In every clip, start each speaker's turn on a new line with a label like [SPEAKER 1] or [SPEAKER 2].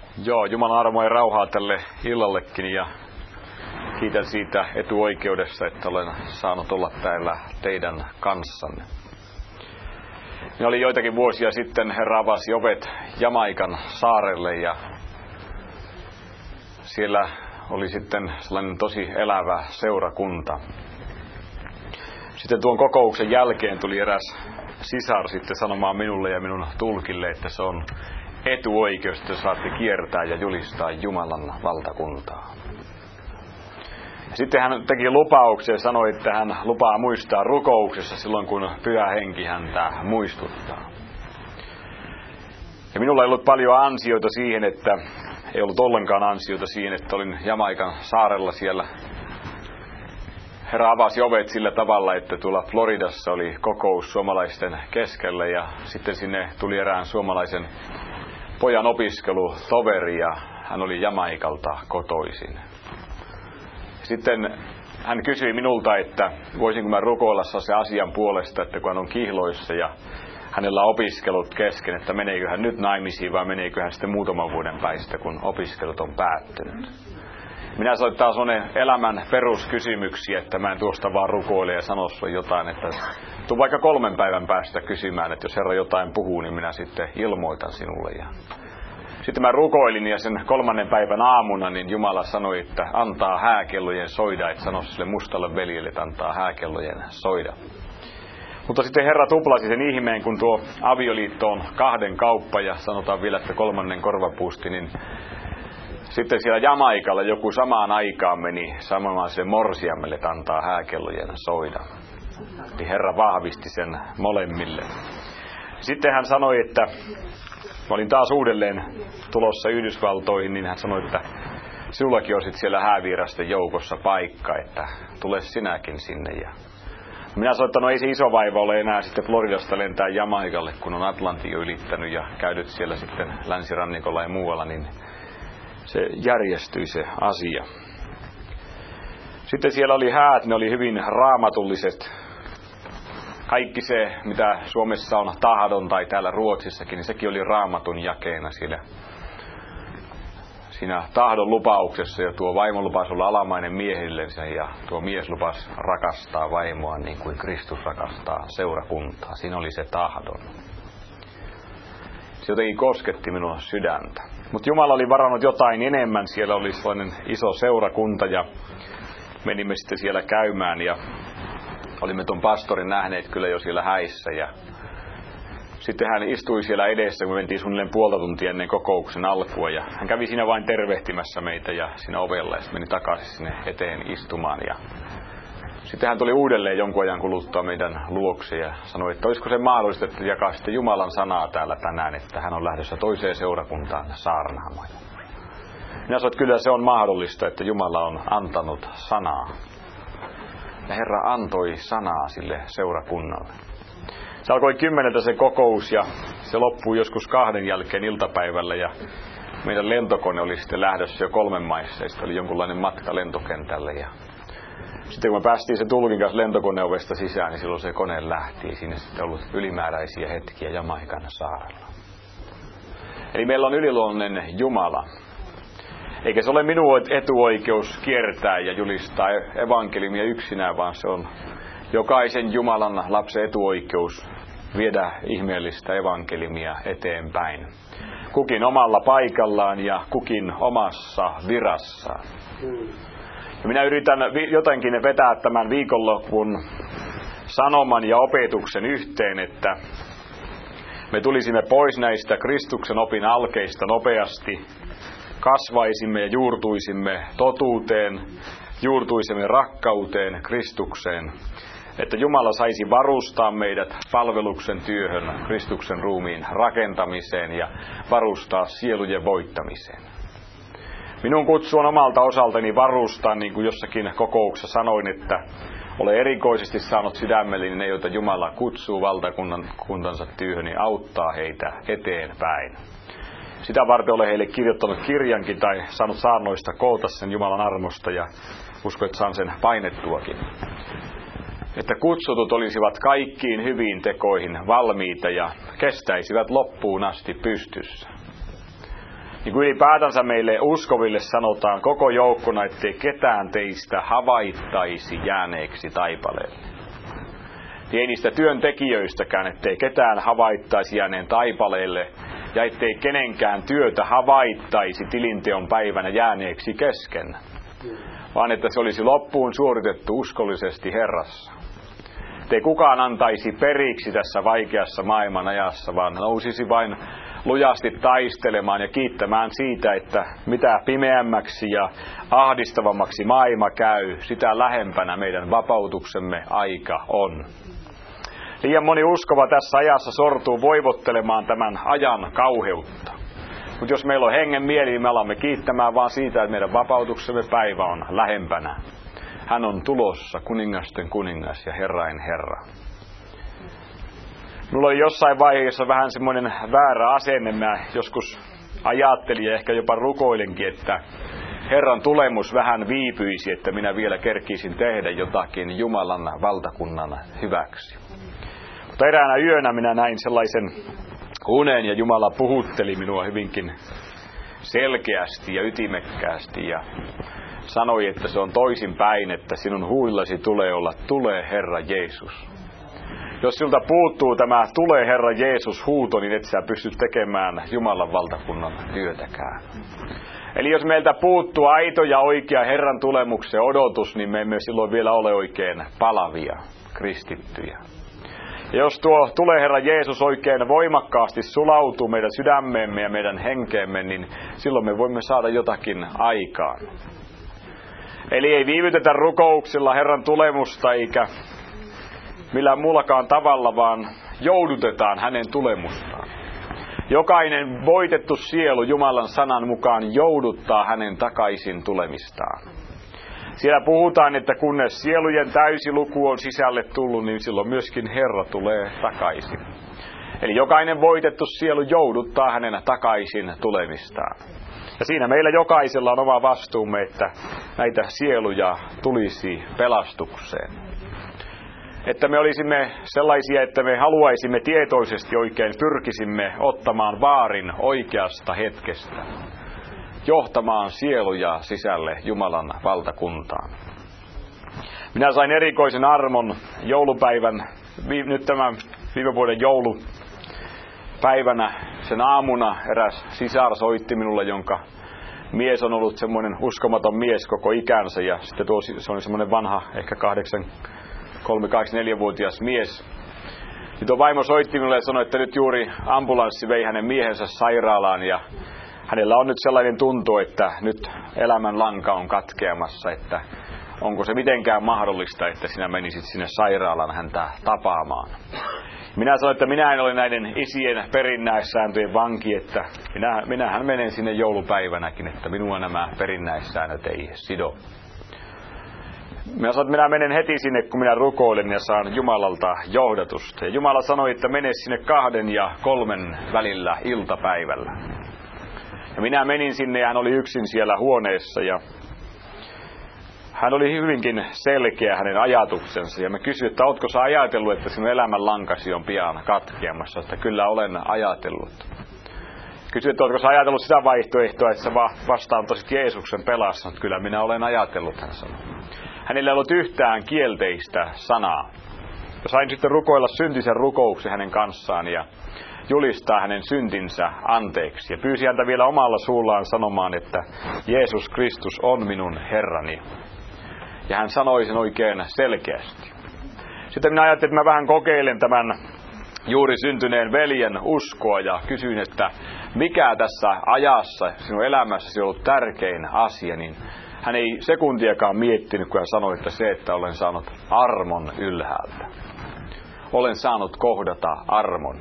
[SPEAKER 1] Joo, Jumalan armoa ja rauhaa tälle illallekin ja kiitän siitä etuoikeudesta, että olen saanut olla täällä teidän kanssanne. Minä olin joitakin vuosia sitten, Herra avasi ovet Jamaikan saarelle ja siellä oli sitten sellainen tosi elävä seurakunta. Sitten tuon kokouksen jälkeen tuli eräs sisar sitten sanomaan minulle ja minun tulkille, että se on etuoikeus, että saatte kiertää ja julistaa Jumalan valtakuntaa. Sitten hän teki lupauksen ja sanoi, että hän lupaa muistaa rukouksessa silloin, kun Pyhä Henki häntä muistuttaa. Ja minulla ei ollut paljon ansioita siihen, ei ollut ollenkaan ansioita siihen, että olin Jamaikan saarella siellä. Herra avasi ovet sillä tavalla, että tuolla Floridassa oli kokous suomalaisten keskellä ja sitten sinne tuli erään suomalaisen pojan opiskelutoveri ja hän oli Jamaikalta kotoisin. Sitten hän kysyi minulta, että voisinko mä rukoilla se asian puolesta, että kun hän on kihloissa ja hänellä on opiskelut kesken, että meneekö hän nyt naimisiin vai meneekö hän sitten muutaman vuoden päästä, kun opiskelut on päättynyt. Minä sanoin, että taas on elämän peruskysymyksiä, että mä en tuosta vaan rukoile ja sano sulle jotain, että tuu vaikka 3 päivän päästä kysymään, että jos Herra jotain puhuu, niin minä sitten ilmoitan sinulle. Ja sitten mä rukoilin ja sen 3. päivän aamuna, niin Jumala sanoi, että antaa hääkellojen soida, että sano sille mustalle veljelle, että antaa hääkellojen soida. Mutta sitten Herra tuplasi sen ihmeen, kun tuo avioliitto on 2 kauppa ja sanotaan vielä, että 3. korvapuusti, niin sitten siellä Jamaikalla joku samaan aikaan meni sanomaan sille morsiammelle, että antaa hääkellojen soida. Niin Herra vahvisti sen molemmille. Sitten hän sanoi, että mä olin taas uudelleen tulossa Yhdysvaltoihin, niin hän sanoi, että sinullakin on sitten siellä häävierasten joukossa paikka, että tule sinäkin sinne. Ja minä sanoin, että no ei se iso vaiva ole enää sitten Floridasta lentää Jamaikalle, kun on Atlantin jo ylittänyt ja käynyt siellä sitten länsirannikolla ja muualla, niin se järjestyi se asia. Sitten siellä oli häät, ne oli hyvin raamatulliset. Kaikki se, mitä Suomessa on tahdon tai täällä Ruotsissakin, niin sekin oli raamatun jakeena siinä tahdon lupauksessa. Ja tuo vaimo lupasi olla alamainen miehillensä ja tuo mies lupasi rakastaa vaimoa niin kuin Kristus rakastaa seurakuntaa. Siinä oli se tahdon. Se jotenkin kosketti minun sydäntä. Mutta Jumala oli varannut jotain enemmän. Siellä oli sellainen iso seurakunta ja menimme sitten siellä käymään ja olimme tuon pastorin nähneet kyllä jo siellä häissä ja sitten hän istui siellä edessä, kun me mentiin suunnilleen 0,5 tuntia ennen kokouksen alkua ja hän kävi siinä vain tervehtimässä meitä ja siinä ovella ja sitten meni takaisin sinne eteen istumaan ja sitten hän tuli uudelleen jonkun ajan kuluttua meidän luokse ja sanoi, että olisiko se mahdollista, että jakaa sitten Jumalan sanaa täällä tänään, että hän on lähdössä toiseen seurakuntaan saarnaamaan. Minä sanoin, että kyllä se on mahdollista, että Jumala on antanut sanaa. Ja Herra antoi sanaa sille seurakunnalle. Se alkoi 10 se kokous ja se loppui joskus 2 jälkeen iltapäivällä ja meidän lentokone oli sitten lähdössä jo 3 maissa ja sitten oli jonkunlainen matka lentokentälle ja sitten kun me päästiin se tulkin kanssa lentokoneovesta sisään, niin silloin se kone lähti. Ei siinä sitten ollut ylimääräisiä hetkiä Jamaikan saarella. Eli meillä on yliluonnollinen Jumala. Eikä se ole minun etuoikeus kiertää ja julistaa evankeliumia yksinään, vaan se on jokaisen Jumalan lapsen etuoikeus viedä ihmeellistä evankeliumia eteenpäin. Kukin omalla paikallaan ja kukin omassa virassaan. Ja minä yritän jotenkin vetää tämän viikonlopun sanoman ja opetuksen yhteen, että me tulisimme pois näistä Kristuksen opin alkeista nopeasti, kasvaisimme ja juurtuisimme totuuteen, juurtuisimme rakkauteen Kristukseen, että Jumala saisi varustaa meidät palveluksen työhön, Kristuksen ruumiin rakentamiseen ja varustaa sielujen voittamiseen. Minun kutsu on omalta osaltani varustaa, niin kuin jossakin kokouksessa sanoin, että olen erikoisesti saanut sydämelleni ne, joita Jumala kutsuu valtakuntansa työhön, niin auttaa heitä eteenpäin. Sitä varten olen heille kirjoittanut kirjankin tai saanut saarnoista koota sen Jumalan armosta ja uskon, että saan sen painettuakin. Että kutsutut olisivat kaikkiin hyviin tekoihin valmiita ja kestäisivät loppuun asti pystyssä. niin kuin ylipäätänsä meille uskoville sanotaan koko joukkona, ettei ketään teistä havaittaisi jääneeksi taipaleelle. Ei niistä työntekijöistäkään, ettei ketään havaittaisi jääneen taipaleelle, ja ettei kenenkään työtä havaittaisi tilinteon päivänä jääneeksi kesken, vaan että se olisi loppuun suoritettu uskollisesti Herrassa. Ettei kukaan antaisi periksi tässä vaikeassa maailman ajassa, vaan nousisi vain lujasti taistelemaan ja kiittämään siitä, että mitä pimeämmäksi ja ahdistavammaksi maailma käy, sitä lähempänä meidän vapautuksemme aika on. Liian moni uskova tässä ajassa sortuu voivottelemaan tämän ajan kauheutta. Mutta jos meillä on hengen mieli, niin me alamme kiittämään vaan siitä, että meidän vapautuksemme päivä on lähempänä. Hän on tulossa, kuningasten kuningas ja Herrain Herra. Minulla oli jossain vaiheessa vähän semmoinen väärä asenne. Mä joskus ajattelin ja ehkä jopa rukoilinkin, että Herran tulemus vähän viipyisi, että minä vielä kerkisin tehdä jotakin Jumalan valtakunnan hyväksi. Mutta eräänä yönä minä näin sellaisen unen ja Jumala puhutteli minua hyvinkin selkeästi ja ytimekkäästi ja sanoi, että se on toisinpäin, että sinun huulillasi tulee olla tule Herra Jeesus. Jos siltä puuttuu tämä tule Herra Jeesus huuto, niin et sä pysty tekemään Jumalan valtakunnan työtäkään. Eli jos meiltä puuttuu aito ja oikea Herran tulemuksen odotus, niin me emme silloin vielä ole oikein palavia kristittyjä. Ja jos tuo tule Herra Jeesus oikein voimakkaasti sulautuu meidän sydämeemme ja meidän henkeemme, niin silloin me voimme saada jotakin aikaan. Eli ei viivytetä rukouksilla Herran tulemusta eikä millään muullakaan tavalla, vaan joudutetaan hänen tulemustaan. Jokainen voitettu sielu Jumalan sanan mukaan jouduttaa hänen takaisin tulemistaan. Siellä puhutaan, että kunnes sielujen täysi luku on sisälle tullut, niin silloin myöskin Herra tulee takaisin. Eli jokainen voitettu sielu jouduttaa hänen takaisin tulemistaan. Ja siinä meillä jokaisella on oma vastuumme, että näitä sieluja tulisi pelastukseen. Että me olisimme sellaisia, että me haluaisimme tietoisesti oikein, pyrkisimme ottamaan vaarin oikeasta hetkestä, johtamaan sieluja sisälle Jumalan valtakuntaan. Minä sain erikoisen armon joulupäivän, nyt tämän viime vuoden joulupäivänä, sen aamuna eräs sisar soitti minulle, jonka mies on ollut semmoinen uskomaton mies koko ikänsä, ja sitten se on semmoinen vanha, ehkä 3-4-vuotias mies. Sitten vaimo soitti minulle ja sanoi, että nyt juuri ambulanssi vei hänen miehensä sairaalaan, ja hänellä on nyt sellainen tuntu, että nyt elämän lanka on katkeamassa, että onko se mitenkään mahdollista, että sinä menisit sinne sairaalaan häntä tapaamaan. Minä sanoin, että minä en ole näiden isien perinnäissääntöjen vanki, että minähän menen sinne joulupäivänäkin, että minua nämä perinnäissäännöt ei sido. Minä sanoin, että minä menen heti sinne, kun minä rukoilen ja saan Jumalalta johdatusta. Ja Jumala sanoi, että mene sinne 2 ja 3 välillä iltapäivällä. Ja minä menin sinne ja hän oli yksin siellä huoneessa ja hän oli hyvinkin selkeä hänen ajatuksensa. Ja mä kysyin, että ootko sä ajatellut, että sinun elämän lankasi on pian katkeamassa? Että kyllä olen ajatellut. Kysyin, että ootko sä ajatellut sitä vaihtoehtoa, että sä vastaanottaisit Jeesuksen pelastunut? Kyllä minä olen ajatellut, hän sanoi. Hänellä ei ollut yhtään kielteistä sanaa. Ja sain sitten rukoilla syntisen rukouksen hänen kanssaan ja julistaa hänen syntinsä anteeksi. Ja pyysi häntä vielä omalla suullaan sanomaan, että Jeesus Kristus on minun Herrani. Ja hän sanoi sen oikein selkeästi. Sitten minä ajattelin, että mä vähän kokeilen tämän juuri syntyneen veljen uskoa ja kysyin, että mikä tässä ajassa sinun elämässäsi on ollut tärkein asia, niin hän ei sekuntiakaan miettinyt, kun hän sanoi, että se, että olen saanut armon ylhäältä. Olen saanut kohdata armon.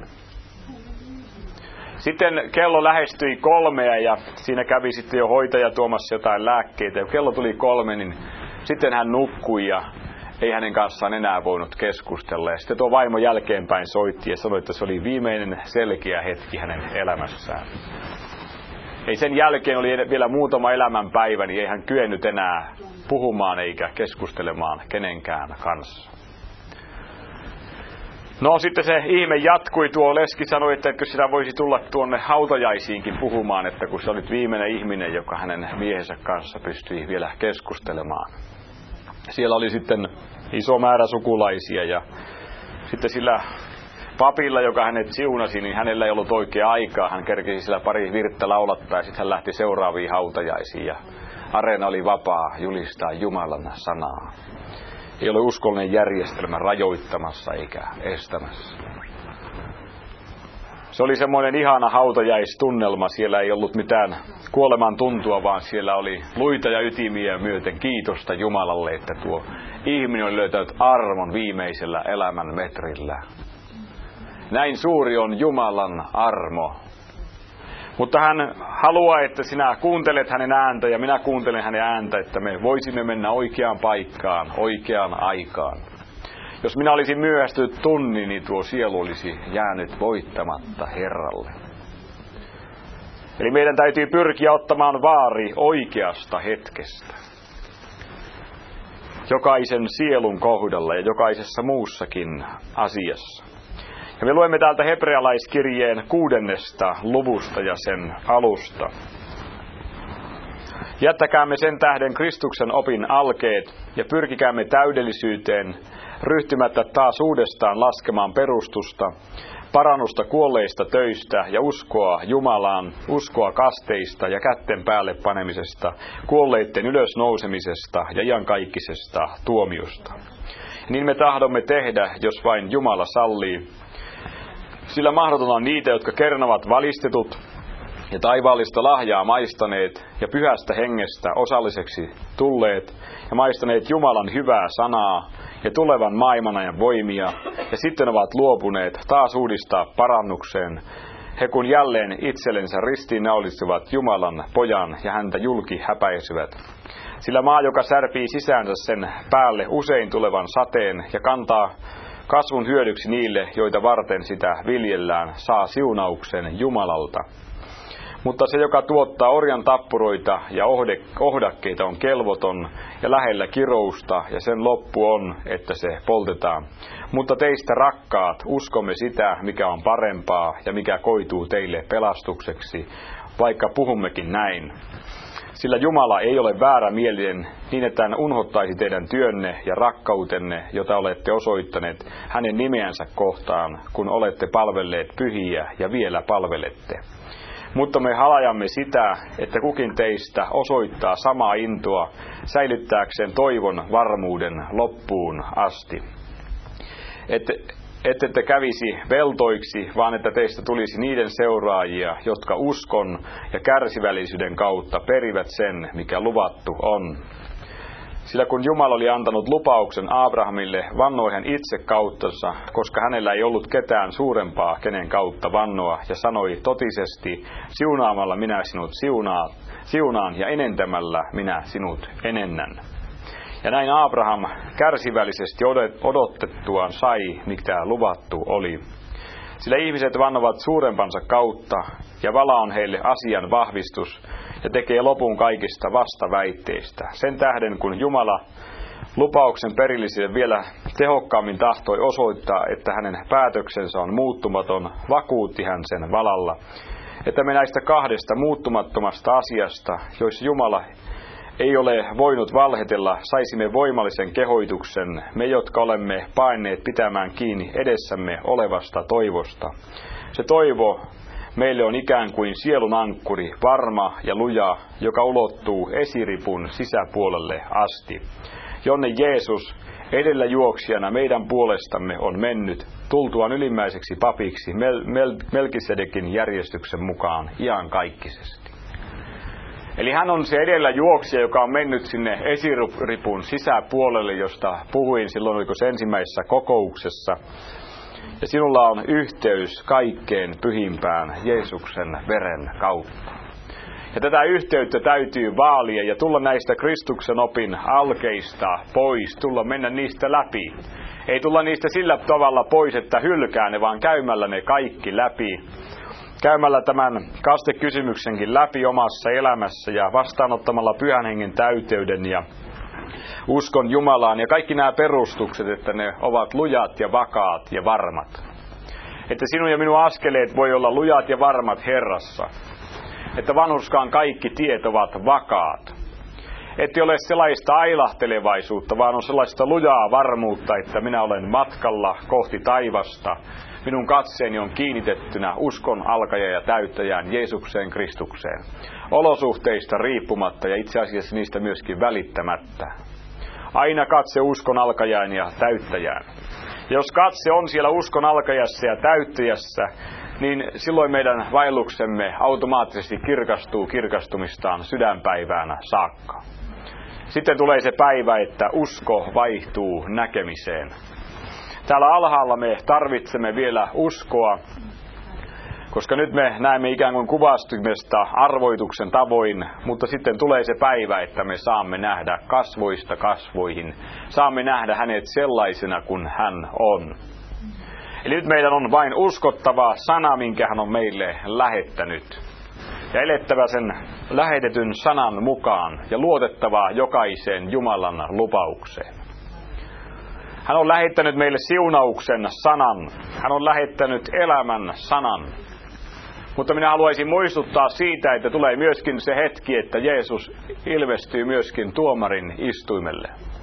[SPEAKER 1] Sitten kello lähestyi 3 ja siinä kävi sitten jo hoitaja tuomassa jotain lääkkeitä. Ja kello tuli 3, niin sitten hän nukkui ja ei hänen kanssaan enää voinut keskustella. Ja sitten tuo vaimo jälkeenpäin soitti ja sanoi, että se oli viimeinen selkeä hetki hänen elämässään. Ei sen jälkeen oli vielä muutama elämänpäivä, niin ei hän kyennyt enää puhumaan eikä keskustelemaan kenenkään kanssa. No sitten se ihme jatkui, tuo leski sanoi, että etkö sitä voisi tulla tuonne hautajaisiinkin puhumaan, että kun se oli viimeinen ihminen, joka hänen miehensä kanssa pystyi vielä keskustelemaan. Siellä oli sitten iso määrä sukulaisia ja sitten sillä papilla, joka hänet siunasi, niin hänellä ei ollut oikea aikaa. Hän kerkesi sillä pari virttä laulattaa ja sitten hän lähti seuraaviin hautajaisiin ja areena oli vapaa julistaa Jumalan sanaa. Ei ole uskollinen järjestelmä rajoittamassa eikä estämässä. Se oli semmoinen ihana hautajaistunnelma. Siellä ei ollut mitään kuoleman tuntua, vaan siellä oli luita ja ytimiä myöten kiitosta Jumalalle, että tuo ihminen oli löytänyt armon viimeisellä elämän metrillä. Näin suuri on Jumalan armo. Mutta hän haluaa, että sinä kuuntelet hänen ääntä ja minä kuuntelen hänen ääntä, että me voisimme mennä oikeaan paikkaan, oikeaan aikaan. Jos minä olisin myöhästynyt tunnin, niin tuo sielu olisi jäänyt voittamatta Herralle. Eli meidän täytyy pyrkiä ottamaan vaari oikeasta hetkestä. Jokaisen sielun kohdalla ja jokaisessa muussakin asiassa. Ja me luemme täältä hebrealaiskirjeen 6. luvusta ja sen alusta. Jättäkäämme sen tähden Kristuksen opin alkeet ja pyrkikäämme täydellisyyteen, ryhtymättä taas uudestaan laskemaan perustusta, parannusta kuolleista töistä ja uskoa Jumalaan, uskoa kasteista ja kätten päälle panemisesta, kuolleiden ylösnousemisesta ja iankaikkisesta tuomiosta. Niin me tahdomme tehdä, jos vain Jumala sallii. Sillä mahdoton on niitä, jotka kernavat valistetut ja taivaallista lahjaa maistaneet ja pyhästä hengestä osalliseksi tulleet ja maistaneet Jumalan hyvää sanaa ja tulevan maailmanajan voimia ja sitten ovat luopuneet taas uudistaa parannukseen. He kun jälleen itsellensä ristiinnaulitsevat Jumalan pojan ja häntä julki häpäisivät. Sillä maa, joka särpii sisäänsä sen päälle usein tulevan sateen ja kantaa kasvun hyödyksi niille, joita varten sitä viljellään, saa siunauksen Jumalalta. Mutta se, joka tuottaa orjan tappuroita ja ohdakkeita, on kelvoton ja lähellä kirousta, ja sen loppu on, että se poltetaan. Mutta teistä rakkaat, uskomme sitä, mikä on parempaa ja mikä koituu teille pelastukseksi, vaikka puhummekin näin. Sillä Jumala ei ole väärämielinen niin, että hän unhottaisi teidän työnne ja rakkautenne, jota olette osoittaneet hänen nimeänsä kohtaan, kun olette palvelleet pyhiä ja vielä palvelette. Mutta me halajamme sitä, että kukin teistä osoittaa samaa intoa säilyttääkseen toivon varmuuden loppuun asti. Ette te kävisi veltoiksi, vaan että teistä tulisi niiden seuraajia, jotka uskon ja kärsivällisyyden kautta perivät sen, mikä luvattu on. Sillä kun Jumala oli antanut lupauksen Abrahamille, vannoi hän itse kauttansa, koska hänellä ei ollut ketään suurempaa, kenen kautta vannoa, ja sanoi totisesti, siunaamalla minä sinut siunaan ja enentämällä minä sinut enennän. Ja näin Abraham kärsivällisesti odotettuaan sai, mitä luvattu oli. Sillä ihmiset vannovat suurempansa kautta, ja vala on heille asian vahvistus, ja tekee lopun kaikista vastaväitteistä. Sen tähden, kun Jumala lupauksen perillisille vielä tehokkaammin tahtoi osoittaa, että hänen päätöksensä on muuttumaton, vakuutti hän sen valalla, että me näistä kahdesta muuttumattomasta asiasta, joissa Jumala ei ole voinut valhetella, saisimme voimallisen kehoituksen, me jotka olemme paenneet pitämään kiinni edessämme olevasta toivosta. Se toivo meille on ikään kuin sielun ankkuri, varma ja luja, joka ulottuu esiripun sisäpuolelle asti, jonne Jeesus edellä juoksijana meidän puolestamme on mennyt, tultuaan ylimmäiseksi papiksi Melkisedekin järjestyksen mukaan iankaikkisesti. Eli hän on se edellä juoksija, joka on mennyt sinne esiripun sisäpuolelle, josta puhuin silloin, oliko se ensimmäisessä kokouksessa. Ja sinulla on yhteys kaikkeen pyhimpään Jeesuksen veren kautta. Ja tätä yhteyttä täytyy vaalia ja tulla näistä Kristuksen opin alkeista pois, mennä niistä läpi. Ei tulla niistä sillä tavalla pois, että hylkää ne, vaan käymällä ne kaikki läpi. Käymällä tämän kastekysymyksenkin läpi omassa elämässä ja vastaanottamalla Pyhän Hengen täyteyden ja uskon Jumalaan ja kaikki nämä perustukset, että ne ovat lujat ja vakaat ja varmat. Että sinun ja minun askeleet voi olla lujat ja varmat Herrassa. Että vanhurskaan kaikki tiet ovat vakaat. Että ole sellaista ailahtelevaisuutta, vaan on sellaista lujaa varmuutta, että minä olen matkalla kohti taivasta. Minun katseeni on kiinnitettynä uskon alkaja ja täyttäjään Jeesukseen Kristukseen. Olosuhteista riippumatta ja itse asiassa niistä myöskin välittämättä. Aina katse uskon alkajaan ja täyttäjään. Jos katse on siellä uskon alkajassa ja täyttäjässä, niin silloin meidän vaelluksemme automaattisesti kirkastuu kirkastumistaan sydänpäivään saakka. Sitten tulee se päivä, että usko vaihtuu näkemiseen. Täällä alhaalla me tarvitsemme vielä uskoa, koska nyt me näemme ikään kuin kuvastimesta arvoituksen tavoin, mutta sitten tulee se päivä, että me saamme nähdä kasvoista kasvoihin. Saamme nähdä hänet sellaisena kuin hän on. Eli nyt meidän on vain uskottava sana, minkä hän on meille lähettänyt. Ja elettävä sen lähetetyn sanan mukaan ja luotettava jokaiseen Jumalan lupaukseen. Hän on lähettänyt meille siunauksen sanan. Hän on lähettänyt elämän sanan. Mutta minä haluaisin muistuttaa siitä, että tulee myöskin se hetki, että Jeesus ilmestyy myöskin tuomarin istuimelle.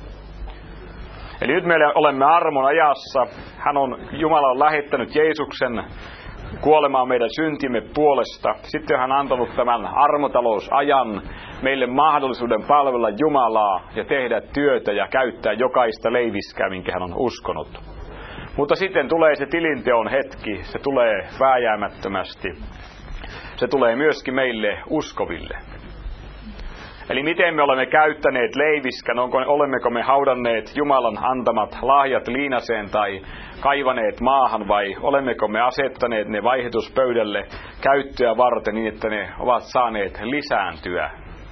[SPEAKER 1] Eli nyt me olemme armon ajassa. Jumala on lähettänyt Jeesuksen kuolemaan meidän syntimme puolesta. Sitten hän on antanut tämän armotalousajan meille mahdollisuuden palvella Jumalaa ja tehdä työtä ja käyttää jokaista leiviskää, minkä hän on uskonut. Mutta sitten tulee se tilinteon hetki, se tulee vääjäämättömästi. Se tulee myöskin meille uskoville. Eli miten me olemme käyttäneet leiviskän, olemmeko me haudanneet Jumalan antamat lahjat liinaseen tai kaivaneet maahan vai olemmeko me asettaneet ne vaihdotuspöydälle käyttöä varten niin, että ne ovat saaneet lisääntyä.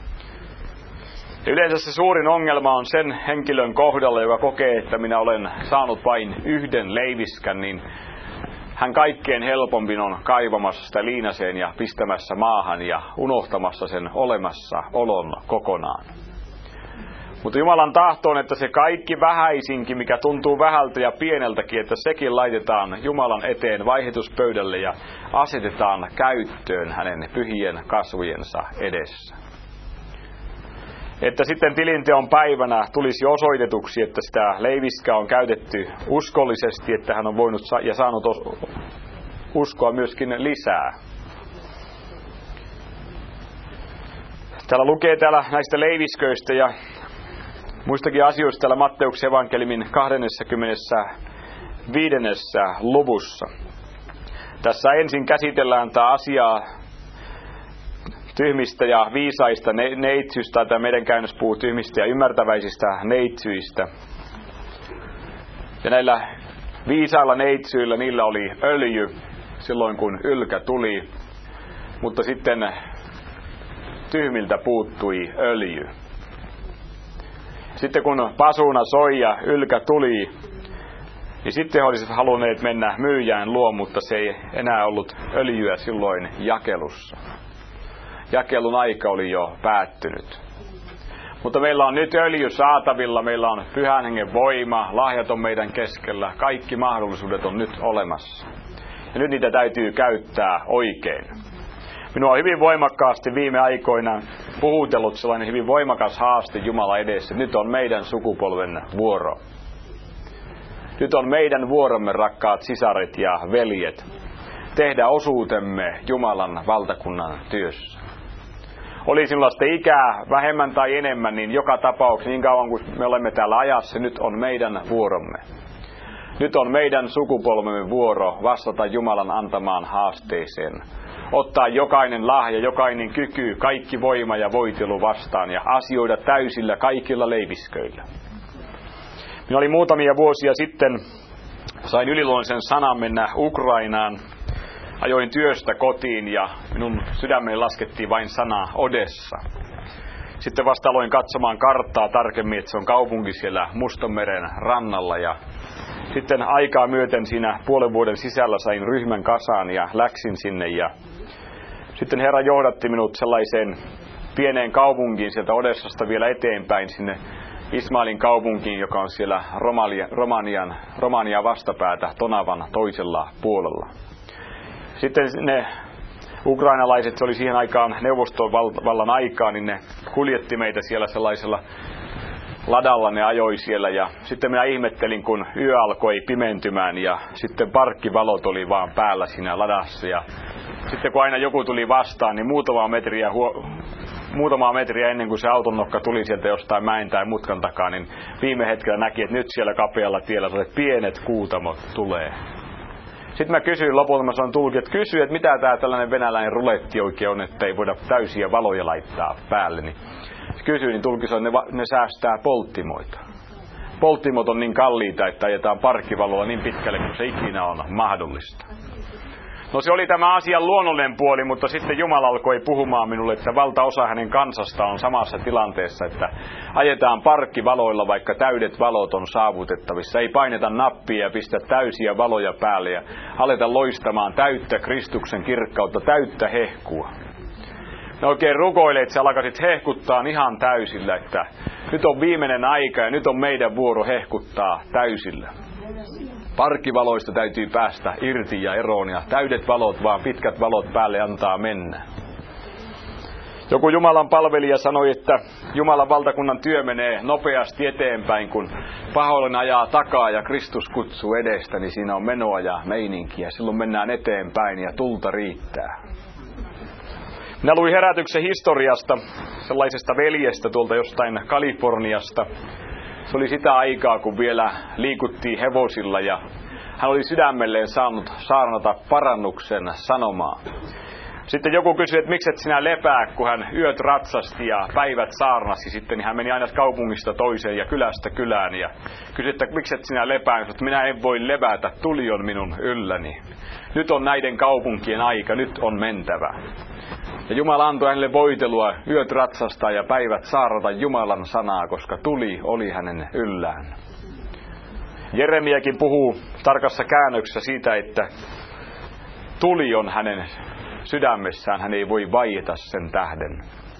[SPEAKER 1] Ja yleensä se suurin ongelma on sen henkilön kohdalla, joka kokee, että minä olen saanut vain yhden leiviskän, niin hän kaikkein helpommin on kaivamassa sitä liinaseen ja pistämässä maahan ja unohtamassa sen olemassaolon kokonaan. Mutta Jumalan tahto on, että se kaikki vähäisinkin, mikä tuntuu vähältä ja pieneltäkin, että sekin laitetaan Jumalan eteen vaihdotuspöydälle ja asetetaan käyttöön hänen pyhien kasvojensa edessä. Että sitten tilinteon päivänä tulisi osoitetuksi, että sitä leiviskää on käytetty uskollisesti, että hän on voinut ja saanut uskoa myöskin lisää. Täällä lukee näistä leivisköistä ja muistakin asioista täällä Matteuksen evankeliumin 25. luvussa. Tässä ensin käsitellään tämä asiaa tyhmistä ja viisaista neitsyistä, tai meidän käännös puhuu tyhmistä ja ymmärtäväisistä neitsyistä. Ja näillä viisailla neitsyillä, niillä oli öljy silloin kun ylkä tuli, mutta sitten tyhmiltä puuttui öljy. Sitten kun pasuuna soi ja ylkä tuli, niin sitten he olisivat halunneet mennä myyjään luo, mutta se ei enää ollut öljyä silloin jakelussa. Jakelun aika oli jo päättynyt. Mutta meillä on nyt öljy saatavilla, meillä on Pyhän Hengen voima, lahjat on meidän keskellä, kaikki mahdollisuudet on nyt olemassa. Ja nyt niitä täytyy käyttää oikein. Minua on hyvin voimakkaasti viime aikoina puhutellut sellainen hyvin voimakas haaste Jumala edessä. Nyt on meidän sukupolven vuoro. Nyt on meidän vuoromme, rakkaat sisaret ja veljet, tehdä osuutemme Jumalan valtakunnan työssä. Oli sinulla sitten ikää vähemmän tai enemmän, niin joka tapauksessa niin kauan kuin me olemme täällä ajassa, nyt on meidän vuoromme. Nyt on meidän sukupolvemme vuoro vastata Jumalan antamaan haasteeseen. Ottaa jokainen lahja, jokainen kyky, kaikki voima ja voitelu vastaan ja asioida täysillä kaikilla leivisköillä. Minä olin muutamia vuosia sitten, sain yliluonnollisen sanan mennä Ukrainaan. Ajoin työstä kotiin ja minun sydämeni laskettiin vain sana Odessa. Sitten vasta aloin katsomaan karttaa tarkemmin, että se on kaupunki siellä Mustonmeren rannalla. Ja sitten aikaa myöten siinä puolen vuoden sisällä sain ryhmän kasaan ja läksin sinne. Ja sitten Herra johdatti minut sellaiseen pieneen kaupunkiin sieltä Odessasta vielä eteenpäin sinne Ismailin kaupunkiin, joka on siellä Romanian vastapäätä Tonavan toisella puolella. Sitten ne ukrainalaiset, se oli siihen aikaan neuvostovallan aikaa, niin ne kuljetti meitä siellä sellaisella ladalla, ne ajoi siellä, ja sitten minä ihmettelin, kun yö alkoi pimentymään ja sitten parkkivalot oli vaan päällä siinä ladassa, ja sitten kun aina joku tuli vastaan, niin muutamaa metriä ennen kuin se autonokka tuli sieltä jostain mäen tai mutkan takaa, niin viime hetkellä näki, että nyt siellä kapealla tiellä pienet kuutamot tulee. Sitten mä kysyin lopulta, mä sanoin tulki, että mitä tää tällainen venäläinen ruletti oikein on, että ei voida täysiä valoja laittaa päälle. Niin kysyin, niin tulki sanoi, että ne säästää polttimoita. Polttimot on niin kalliita, että ajetaan parkkivalolla niin pitkälle kuin se ikinä on mahdollista. No se oli tämä asian luonnollinen puoli, mutta sitten Jumala alkoi puhumaan minulle, että valtaosa hänen kansasta on samassa tilanteessa, että ajetaan parkkivaloilla, vaikka täydet valot on saavutettavissa. Ei paineta nappia ja pistä täysiä valoja päälle ja aleta loistamaan täyttä Kristuksen kirkkautta, täyttä hehkua. Ne oikein rukoilee, että sä alkaisit hehkuttaa ihan täysillä, että nyt on viimeinen aika ja nyt on meidän vuoro hehkuttaa täysillä. Parkkivaloista täytyy päästä irti ja eroon ja täydet valot, vaan pitkät valot päälle antaa mennä. Joku Jumalan palvelija sanoi, että Jumalan valtakunnan työ menee nopeasti eteenpäin, kun pahoillinen ajaa takaa ja Kristus kutsuu edestä, niin siinä on menoa ja meininkiä. Silloin mennään eteenpäin ja tulta riittää. Minä luin herätyksen historiasta sellaisesta veljestä tuolta jostain Kaliforniasta. Se oli sitä aikaa, kun vielä liikuttiin hevosilla ja hän oli sydämelleen saanut saarnata parannuksen sanomaa. Sitten joku kysyi, että miksi et sinä lepää, kun hän yöt ratsasti ja päivät saarnasi. Sitten hän meni aina kaupungista toiseen ja kylästä kylään ja kysyi, että miksi et sinä lepää. Että minä en voi levätä, tuli on minun ylläni. Nyt on näiden kaupunkien aika, nyt on mentävä. Ja Jumala antoi hänelle voitelua yöt ratsastaa ja päivät saarnata Jumalan sanaa, koska tuli oli hänen yllään. Jeremiakin puhuu tarkassa käännöksessä siitä, että tuli on hänen sydämessään, hän ei voi vaieta sen tähden.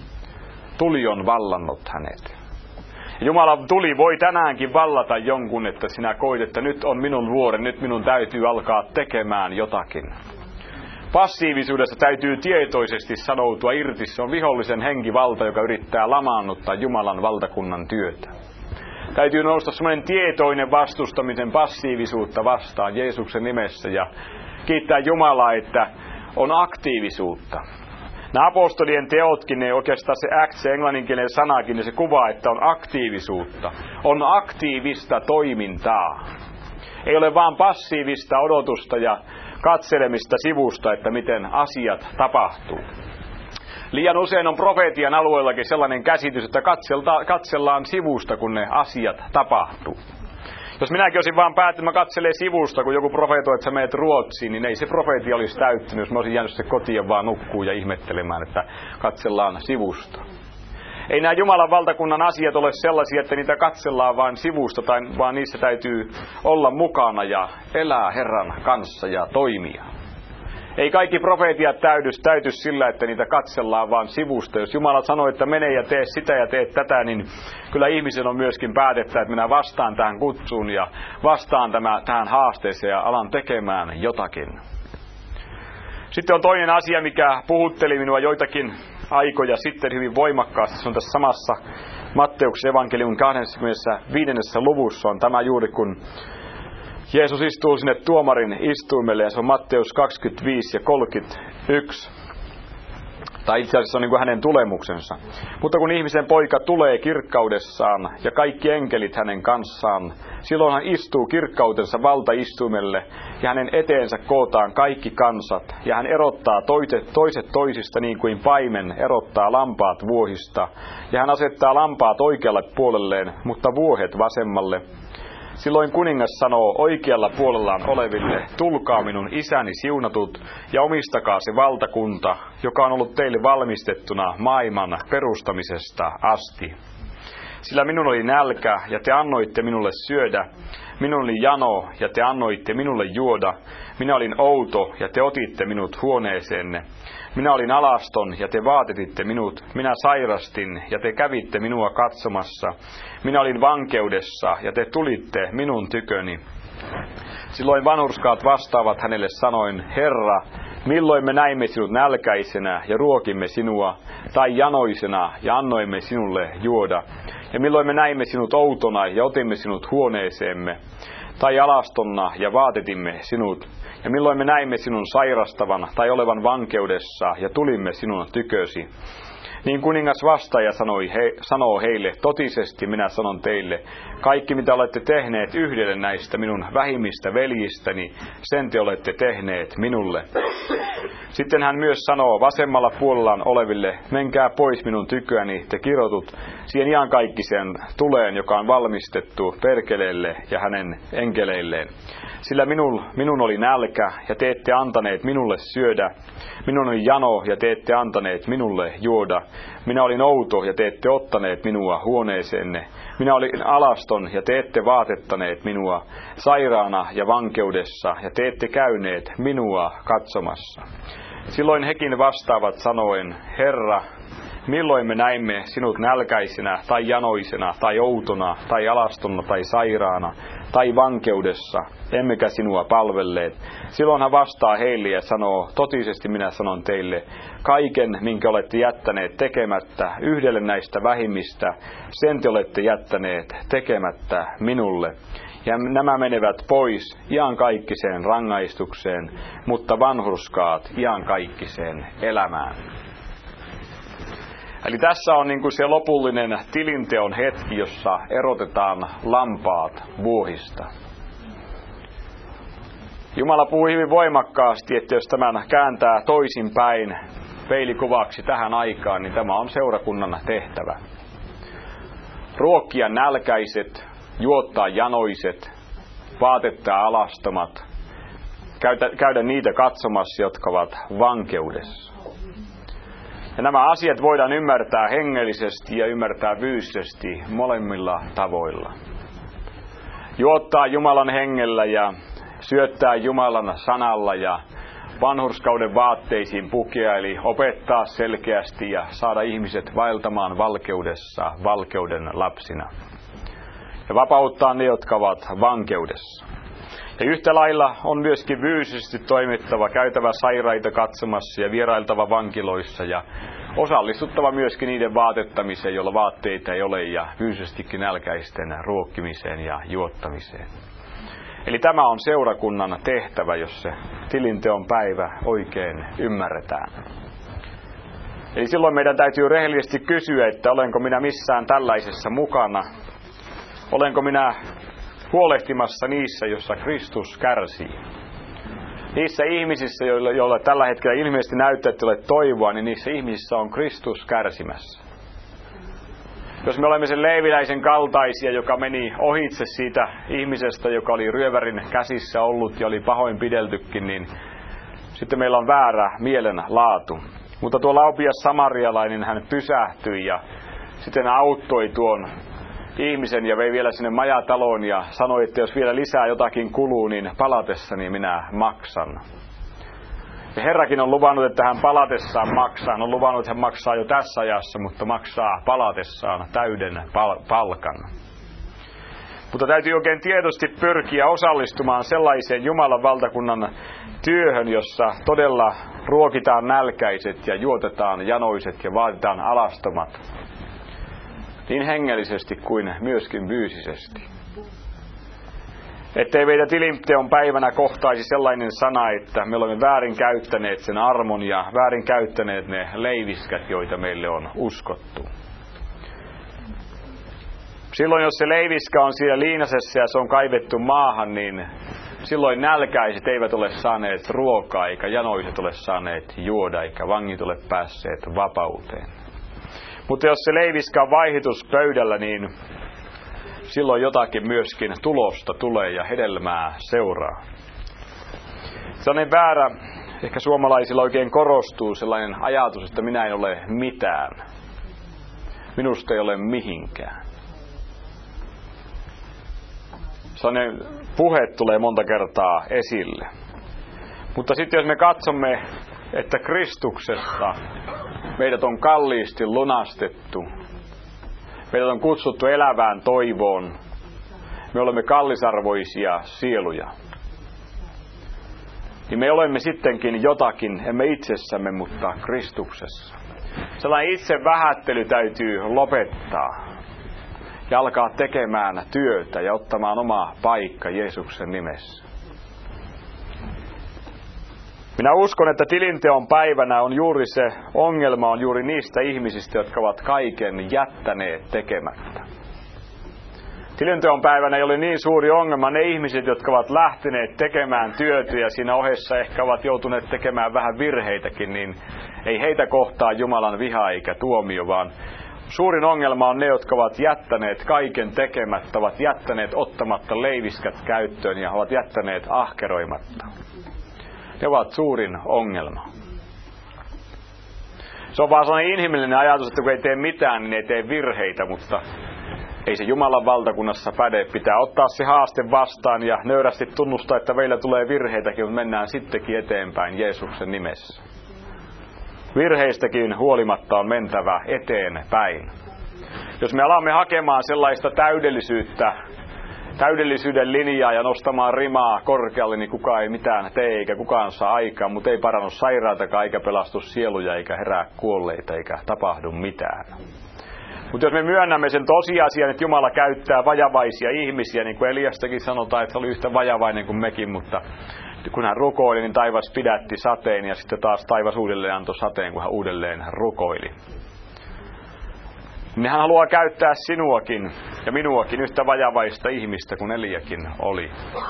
[SPEAKER 1] Tuli on vallannut hänet. Jumalan tuli voi tänäänkin vallata jonkun, että sinä koit, että nyt on minun vuoren, nyt minun täytyy alkaa tekemään jotakin. Passiivisuudesta täytyy tietoisesti sanoutua irti. Se on vihollisen henkivalta, joka yrittää lamaannuttaa Jumalan valtakunnan työtä. Täytyy nousta semmoinen tietoinen vastustamisen passiivisuutta vastaan Jeesuksen nimessä ja kiittää Jumalaa, että on aktiivisuutta. Nämä apostolien teotkin, ne oikeastaan se act, se englanninkielinen sanakin, niin se kuvaa, että on aktiivisuutta. On aktiivista toimintaa. Ei ole vaan passiivista odotusta ja katselemista sivusta, että miten asiat tapahtuu. Liian usein on profeetian alueellakin sellainen käsitys, että katsellaan sivusta, kun ne asiat tapahtuu. Jos minäkin olisin vaan päättänyt, että mä katselen sivusta, kun joku profeetoi, että sä menet Ruotsiin, niin ei se profeetia olisi täyttynyt, jos mä olisin jäänyt se kotiin vaan nukkuu ja ihmettelemään, että katsellaan sivusta. Ei nämä Jumalan valtakunnan asiat ole sellaisia, että niitä katsellaan vain sivusta, vaan niissä täytyy olla mukana ja elää Herran kanssa ja toimia. Ei kaikki profeetiat täyty sillä, että niitä katsellaan vaan sivusta. Jos Jumala sanoo, että mene ja tee sitä ja tee tätä, niin kyllä ihmisen on myöskin päätettävä, että minä vastaan tähän kutsuun ja vastaan tähän haasteeseen ja alan tekemään jotakin. Sitten on toinen asia, mikä puhutteli minua joitakin aikoja sitten hyvin voimakkaasti. Se on tässä samassa Matteuksen evankeliumin 25. luvussa on tämä juuri, kun Jeesus istuu sinne tuomarin istuimelle, ja se on Matteus 25 ja 31. Tai itse asiassa on niin kuin hänen tulemuksensa. Mutta kun ihmisen poika tulee kirkkaudessaan ja kaikki enkelit hänen kanssaan, silloin hän istuu kirkkautensa valtaistuimelle ja hänen eteensä kootaan kaikki kansat. Ja hän erottaa toiset toisista niin kuin paimen erottaa lampaat vuohista. Ja hän asettaa lampaat oikealle puolelleen, mutta vuohet vasemmalle. Silloin kuningas sanoo oikealla puolellaan oleville, tulkaa minun isäni siunatut ja omistakaa se valtakunta, joka on ollut teille valmistettuna maailman perustamisesta asti. Sillä minun oli nälkä ja te annoitte minulle syödä, minun oli jano ja te annoitte minulle juoda, minä olin outo ja te otitte minut huoneeseenne. Minä olin alaston ja te vaatetitte minut. Minä sairastin ja te kävitte minua katsomassa. Minä olin vankeudessa ja te tulitte minun tyköni. Silloin vanhurskaat vastaavat hänelle sanoen, Herra, milloin me näimme sinut nälkäisenä ja ruokimme sinua, tai janoisena ja annoimme sinulle juoda? Ja milloin me näimme sinut outona ja otimme sinut huoneeseemme, tai alastonna ja vaatetimme sinut? Ja milloin me näimme sinun sairastavan tai olevan vankeudessa ja tulimme sinun tykösi? Niin kuningas vastaaja sanoo heille, totisesti minä sanon teille, kaikki mitä olette tehneet yhdelle näistä minun vähimmistä veljistäni, sen te olette tehneet minulle. Sitten hän myös sanoo vasemmalla puolellaan oleville, menkää pois minun tyköäni, te kirotut siihen iankaikkiseen tuleen, joka on valmistettu perkeleelle ja hänen enkeleilleen. Sillä minun oli nälkä, ja te ette antaneet minulle syödä. Minun oli jano, ja te ette antaneet minulle juoda. Minä olin outo, ja te ette ottaneet minua huoneeseenne. Minä olin alaston, ja te ette vaatettaneet minua. Sairaana ja vankeudessa, ja te ette käyneet minua katsomassa. Silloin hekin vastaavat sanoen, Herra, milloin me näimme sinut nälkäisenä, tai janoisena, tai outona, tai alastonna, tai sairaana, tai vankeudessa, emmekä sinua palvelleet. Silloin hän vastaa heille ja sanoo, totisesti minä sanon teille, kaiken, minkä olette jättäneet tekemättä yhdelle näistä vähimmistä, sen te olette jättäneet tekemättä minulle. Ja nämä menevät pois iankaikkiseen rangaistukseen, mutta vanhurskaat iankaikkiseen elämään. Eli tässä on niin kuin se lopullinen tilinteon hetki, jossa erotetaan lampaat vuohista. Jumala puhui hyvin voimakkaasti, että jos tämän kääntää toisinpäin peilikuvaksi tähän aikaan, niin tämä on seurakunnan tehtävä. Ruokkia nälkäiset, juottaa janoiset, vaatettaa alastomat, käydä niitä katsomassa, jotka ovat vankeudessa. Ja nämä asiat voidaan ymmärtää hengellisesti ja ymmärtää fyysisesti molemmilla tavoilla. Juottaa Jumalan hengellä ja syöttää Jumalan sanalla ja vanhurskauden vaatteisiin pukea, eli opettaa selkeästi ja saada ihmiset vaeltamaan valkeudessa valkeuden lapsina. Ja vapauttaa ne, jotka ovat vankeudessa. Ja yhtä lailla on myöskin fyysisesti toimittava, käytävä sairaita katsomassa ja vierailtava vankiloissa ja osallistuttava myöskin niiden vaatettamiseen, jolla vaatteita ei ole, ja fyysisestikin nälkäisten ruokkimiseen ja juottamiseen. Eli tämä on seurakunnan tehtävä, jos se tilinteon päivä oikein ymmärretään. Eli silloin meidän täytyy rehellisesti kysyä, että olenko minä missään tällaisessa mukana? Olenko minä huolehtimassa niissä, jossa Kristus kärsii? Niissä ihmisissä, joilla tällä hetkellä ilmeisesti näyttää, että ole toivoa, niin niissä ihmisissä on Kristus kärsimässä. Jos me olemme sen leeviläisen kaltaisia, joka meni ohitse siitä ihmisestä, joka oli ryövärin käsissä ollut ja oli pahoinpideltykin, niin sitten meillä on väärä mielenlaatu. Mutta tuo laupias samarialainen, hän pysähtyi ja sitten auttoi tuon ihmisen ja vei vielä sinne majataloon ja sanoi, että jos vielä lisää jotakin kuluu, niin palatessani minä maksan. Ja Herrakin on luvannut, että hän palatessaan maksaa. Hän on luvannut, että hän maksaa jo tässä ajassa, mutta maksaa palatessaan täyden palkan. Mutta täytyy oikein tietysti pyrkiä osallistumaan sellaiseen Jumalan valtakunnan työhön, jossa todella ruokitaan nälkäiset ja juotetaan janoiset ja vaaditaan alastomat. Niin hengellisesti kuin myöskin fyysisesti. Ettei meitä tilinteon päivänä kohtaisi sellainen sana, että me olemme väärin käyttäneet sen armon ja väärin käyttäneet ne leiviskät, joita meille on uskottu. Silloin jos se leiviskä on siellä liinasessa ja se on kaivettu maahan, niin silloin nälkäiset eivät ole saaneet ruokaa, eikä janoiset ole saaneet juoda, eikä vangit ole päässeet vapauteen. Mutta jos se leiviskä on vaihituspöydällä, niin silloin jotakin myöskin tulosta tulee ja hedelmää seuraa. Sellainen väärä, ehkä suomalaisilla oikein korostuu sellainen ajatus, että minä en ole mitään. Minusta ei ole mihinkään. Sellainen puhe tulee monta kertaa esille. Mutta sitten jos me katsomme että Kristuksessa meidät on kalliisti lunastettu. Meidät on kutsuttu elävään toivoon. Me olemme kallisarvoisia sieluja. Niin me olemme sittenkin jotakin, emme itsessämme, mutta Kristuksessa. Sellainen itsevähättely täytyy lopettaa ja alkaa tekemään työtä ja ottamaan oma paikka Jeesuksen nimessä. Minä uskon, että tilinteon päivänä on juuri se ongelma on juuri niistä ihmisistä, jotka ovat kaiken jättäneet tekemättä. Tilinteon päivänä ei ole niin suuri ongelma ne ihmiset, jotka ovat lähteneet tekemään työtä ja siinä ohessa ehkä ovat joutuneet tekemään vähän virheitäkin, niin ei heitä kohtaa Jumalan viha eikä tuomio, vaan suurin ongelma on ne, jotka ovat jättäneet kaiken tekemättä, ovat jättäneet ottamatta leiviskät käyttöön ja ovat jättäneet ahkeroimatta. Ne ovat suurin ongelma. Se on vaan sellainen inhimillinen ajatus, että kun ei tee mitään, niin ei tee virheitä, mutta ei se Jumalan valtakunnassa päde. Pitää ottaa se haaste vastaan ja nöyrästi tunnustaa, että meillä tulee virheitäkin, mutta mennään sittenkin eteenpäin Jeesuksen nimessä. Virheistäkin huolimatta on mentävä eteenpäin. Jos me alamme hakemaan sellaista täydellisyyden linjaa ja nostamaan rimaa korkealle, niin kukaan ei mitään tee eikä kukaan saa aikaan, mutta ei parannu sairaatakaan eikä pelastu sieluja eikä herää kuolleita eikä tapahdu mitään. Mutta jos me myönnämme sen tosiasian, että Jumala käyttää vajavaisia ihmisiä, niin kuin Eliastakin sanotaan, että hän oli yhtä vajavainen kuin mekin, mutta kun hän rukoili, niin taivas pidätti sateen ja sitten taas taivas uudelleen antoi sateen, kun hän uudelleen rukoili. Niin hän haluaa käyttää sinuakin ja minuakin yhtä vajavaista ihmistä kuin Eliakin oli.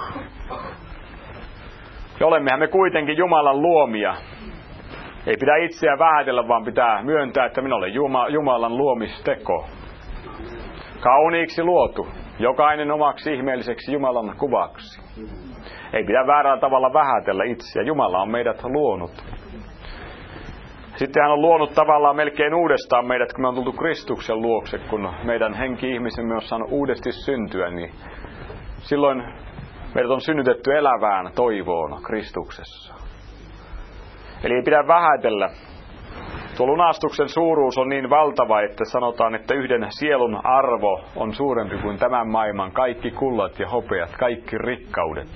[SPEAKER 1] Ja olemmehan me kuitenkin Jumalan luomia. Ei pidä itseä vähätellä, vaan pitää myöntää, että minä olen Jumalan luomisteko. Kauniiksi luotu. Jokainen omaksi ihmeelliseksi Jumalan kuvaksi. Ei pidä väärällä tavalla vähätellä itseä. Jumala on meidät luonut. Sitten hän on luonut tavallaan melkein uudestaan meidät, kun me on tultu Kristuksen luokse, kun meidän henki-ihmisemme on saanut uudesti syntyä, niin silloin meidät on synnytetty elävään toivoon Kristuksessa. Eli ei pidä vähätellä. Tuo lunastuksen suuruus on niin valtava, että sanotaan, että yhden sielun arvo on suurempi kuin tämän maailman kaikki kullat ja hopeat, kaikki rikkaudet.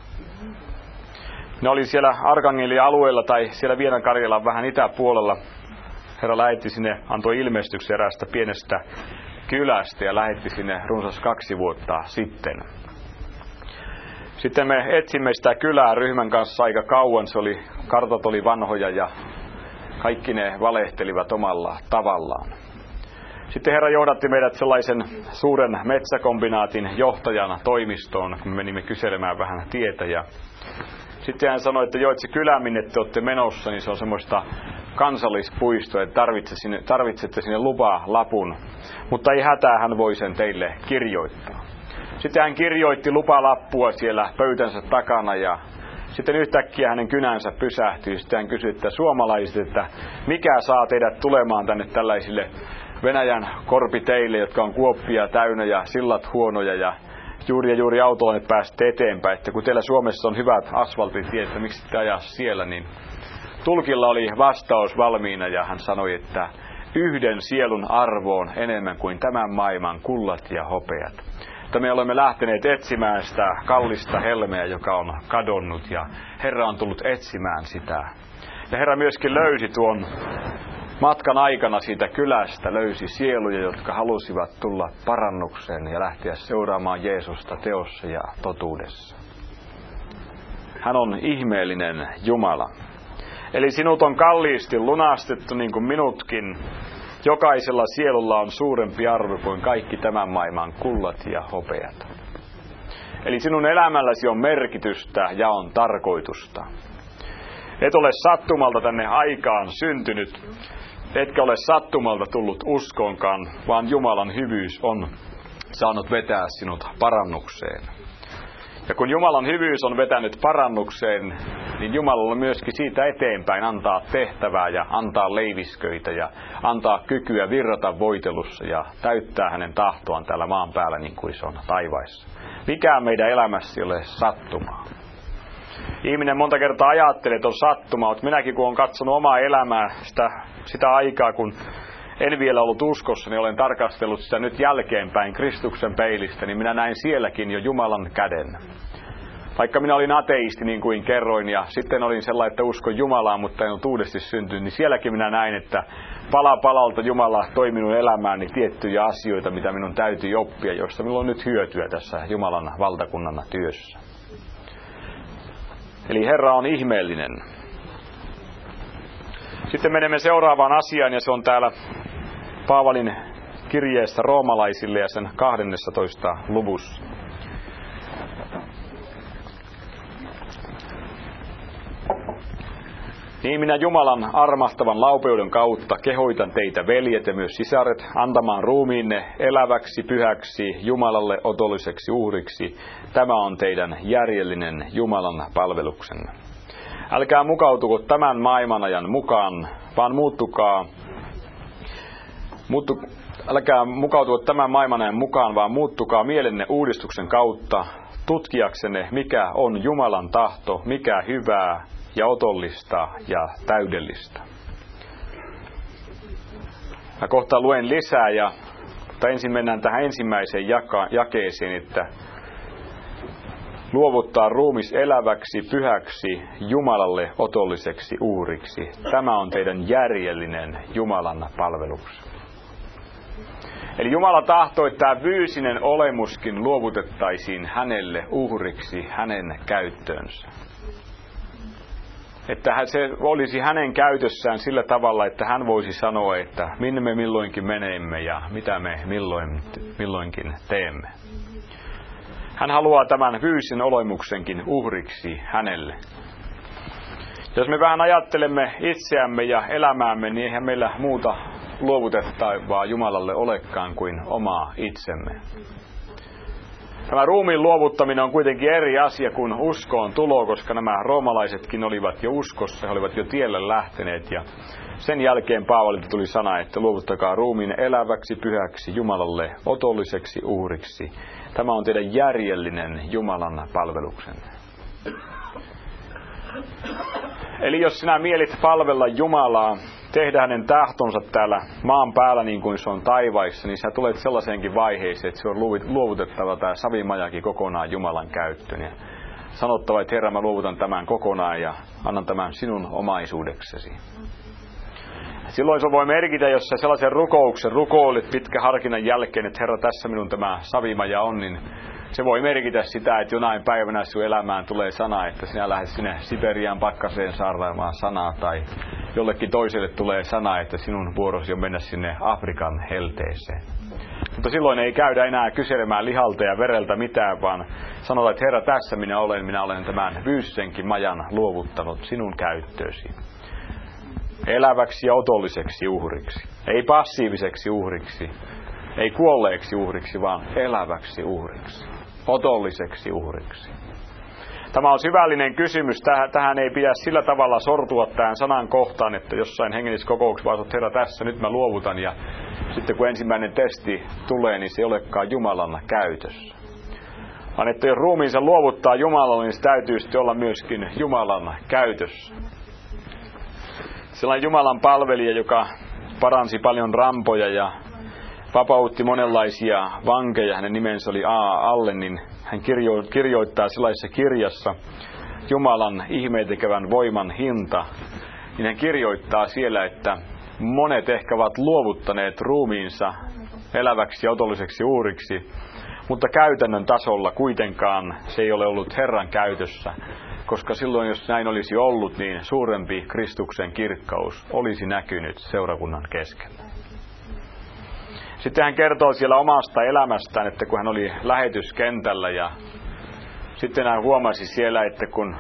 [SPEAKER 1] Ne oli siellä Arkangelia-alueella tai siellä Vienankarjalan vähän itäpuolella. Herra lähetti sinne, antoi ilmestyksen eräästä pienestä kylästä ja lähetti sinne runsas 2 vuotta sitten. Sitten me etsimme sitä kylää ryhmän kanssa aika kauan. Kartat oli vanhoja ja kaikki ne valehtelivat omalla tavallaan. Sitten Herra johdatti meidät sellaisen suuren metsäkombinaatin johtajana toimistoon, kun menimme kyselemään vähän tietä. Ja sitten hän sanoi, että se kylä, minne te olette menossa, niin se on semmoista kansallispuistoa, että tarvitsette sinne lupalapun. Mutta ei hätää, hän voi sen teille kirjoittaa. Sitten hän kirjoitti lupalappua siellä pöytänsä takana ja sitten yhtäkkiä hänen kynänsä pysähtyi. Sitten hän kysyi, että suomalaiset, että mikä saa teidät tulemaan tänne tällaisille Venäjän korpiteille, jotka on kuoppia täynnä ja sillat huonoja ja juuri autolla ne pääsette eteenpäin. Että kun teillä Suomessa on hyvät asfaltitiet, että miksi te ajaa siellä, niin tulkilla oli vastaus valmiina ja hän sanoi, että yhden sielun arvo on enemmän kuin tämän maailman kullat ja hopeat. Että me olemme lähteneet etsimään sitä kallista helmeä, joka on kadonnut ja Herra on tullut etsimään sitä. Ja Herra myöskin löysi tuon matkan aikana siitä kylästä, löysi sieluja, jotka halusivat tulla parannukseen ja lähteä seuraamaan Jeesusta teossa ja totuudessa. Hän on ihmeellinen Jumala. Eli sinut on kalliisti lunastettu niin kuin minutkin. Jokaisella sielulla on suurempi arvo kuin kaikki tämän maailman kullat ja hopeat. Eli sinun elämälläsi on merkitystä ja on tarkoitusta. Et ole sattumalta tänne aikaan syntynyt, etkä ole sattumalta tullut uskonkaan, vaan Jumalan hyvyys on saanut vetää sinut parannukseen. Ja kun Jumalan hyvyys on vetänyt parannukseen, niin Jumalalla myöskin siitä eteenpäin antaa tehtävää ja antaa leivisköitä ja antaa kykyä virrata voitelussa ja täyttää hänen tahtoaan täällä maan päällä niin kuin se on taivaissa. Mikään meidän elämässä ei ole sattumaa. Ihminen monta kertaa ajattelee, että on sattuma, mutta minäkin kun olen katsonut omaa elämää sitä aikaa, kun en vielä ollut uskossa, niin olen tarkastellut sitä nyt jälkeenpäin Kristuksen peilistä, niin minä näin sielläkin jo Jumalan käden. Vaikka minä olin ateisti, niin kuin kerroin, ja sitten olin sellainen, että uskon Jumalaa, mutta en ollut uudesti syntynyt, niin sielläkin minä näin, että pala palalta Jumala toi minun elämääni tiettyjä asioita, mitä minun täytyy oppia, joista minulla on nyt hyötyä tässä Jumalan valtakunnan työssä. Eli Herra on ihmeellinen. Sitten menemme seuraavaan asiaan, ja se on täällä Paavalin kirjeessä roomalaisille ja sen 12. luvussa. Niin minä Jumalan armahtavan laupeuden kautta kehoitan teitä, veljet ja myös sisaret, antamaan ruumiinne eläväksi, pyhäksi, Jumalalle otolliseksi uhriksi. Tämä on teidän järjellinen Jumalan palveluksenne. Älkää mukautuko tämän maailmanajan mukaan, vaan muuttukaa mielenne uudistuksen kautta, tutkiaksenne, mikä on Jumalan tahto, mikä hyvää ja otollista ja täydellistä. Mä kohta luen lisää, mutta ensin mennään tähän ensimmäiseen jakeeseen, että luovuttaa ruumis eläväksi, pyhäksi, Jumalalle otolliseksi uhriksi. Tämä on teidän järjellinen Jumalan palvelus. Eli Jumala tahtoi, että tämä fyysinen olemuskin luovutettaisiin hänelle uhriksi, hänen käyttöönsä. Että se olisi hänen käytössään sillä tavalla, että hän voisi sanoa, että minne me milloinkin menemme ja mitä me milloinkin teemme. Hän haluaa tämän fyysisen olemuksenkin uhriksi hänelle. Jos me vähän ajattelemme itseämme ja elämäämme, niin eihän meillä muuta luovutettavaa Jumalalle olekaan kuin omaa itsemme. Tämä ruumiin luovuttaminen on kuitenkin eri asia kuin uskoon tulo, koska nämä roomalaisetkin olivat jo uskossa, he olivat jo tielle lähteneet. Ja sen jälkeen Paavalilta tuli sana, että luovuttakaa ruumiin eläväksi, pyhäksi, Jumalalle otolliseksi uhriksi. Tämä on teidän järjellinen Jumalan palveluksenne. Eli jos sinä mielit palvella Jumalaa, tehdä hänen tahtonsa täällä maan päällä niin kuin se on taivaissa, niin sä tulet sellaiseenkin vaiheeseen, että se on luovutettava tämä savimajakin kokonaan Jumalan käyttöön. Ja sanottava, että Herra, mä luovutan tämän kokonaan ja annan tämän sinun omaisuudeksesi. Silloin se voi merkitä, jos sä sellaisen rukouksen rukoilit pitkän harkinnan jälkeen, että Herra, tässä minun tämä savimaja on, niin se voi merkitä sitä, että jonain päivänä sun elämään tulee sana, että sinä lähdet sinne Siperian pakkaseen saarnaamaan sanaa, tai jollekin toiselle tulee sana, että sinun vuorosi on mennä sinne Afrikan helteeseen. Mutta silloin ei käydä enää kyselemään lihalta ja vereltä mitään, vaan sanotaan, että Herra, tässä minä olen tämän fyysisenkin majan luovuttanut sinun käyttöösi. Eläväksi ja otolliseksi uhriksi. Ei passiiviseksi uhriksi. Ei kuolleeksi uhriksi, vaan eläväksi uhriksi. Otolliseksi uhriksi. Tämä on syvällinen kysymys. Tähän ei pidä sillä tavalla sortua tähän sanan kohtaan, että jossain hengellisessä kokouksessa vaan Herra, tässä nyt mä luovutan. Ja sitten kun ensimmäinen testi tulee, niin se ei olekaan Jumalan käytössä. Vaan että jos ruumiinsa luovuttaa Jumalalle, niin se täytyy sitten olla myöskin Jumalan käytössä. Sellainen Jumalan palvelija, joka paransi paljon rampoja ja vapautti monenlaisia vankeja, hänen nimensä oli Alle, niin hän kirjoittaa sellaisessa kirjassa Jumalan ihmeentekevän voiman hinta, niin hän kirjoittaa siellä, että monet ehkä ovat luovuttaneet ruumiinsa eläväksi ja otolliseksi uhriksi, mutta käytännön tasolla kuitenkaan se ei ole ollut Herran käytössä, koska silloin jos näin olisi ollut, niin suurempi Kristuksen kirkkaus olisi näkynyt seurakunnan keskellä. Sitten hän kertoo siellä omasta elämästään, että kun hän oli lähetyskentällä ja sitten hän huomasi siellä, että kun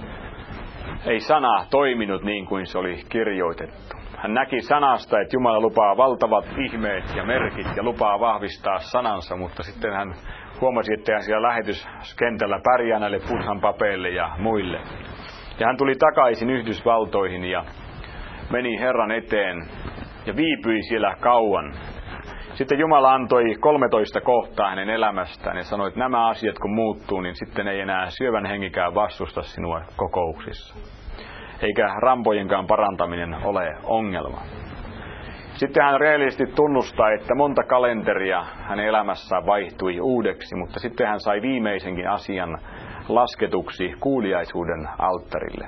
[SPEAKER 1] ei sana toiminut niin kuin se oli kirjoitettu. Hän näki sanasta, että Jumala lupaa valtavat ihmeet ja merkit ja lupaa vahvistaa sanansa, mutta sitten hän huomasi, että hän siellä lähetyskentällä pärjää näille Buddhan papeille ja muille. Ja hän tuli takaisin Yhdysvaltoihin ja meni Herran eteen ja viipyi siellä kauan. Sitten Jumala antoi 13 kohtaa hänen elämästään ja sanoi, että nämä asiat kun muuttuu, niin sitten ei enää syövän hengikään vastusta sinua kokouksissa. Eikä rampojenkaan parantaminen ole ongelma. Sitten hän reellisesti tunnustaa, että monta kalenteria hänen elämässään vaihtui uudeksi, mutta sitten hän sai viimeisenkin asian lasketuksi kuuliaisuuden alttarille.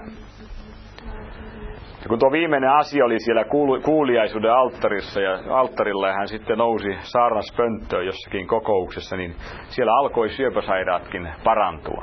[SPEAKER 1] Ja kun tuo viimeinen asia oli siellä kuuliaisuuden alttarilla ja hän sitten nousi saarnaspönttöön jossakin kokouksessa, niin siellä alkoi syöpäsairaatkin parantua.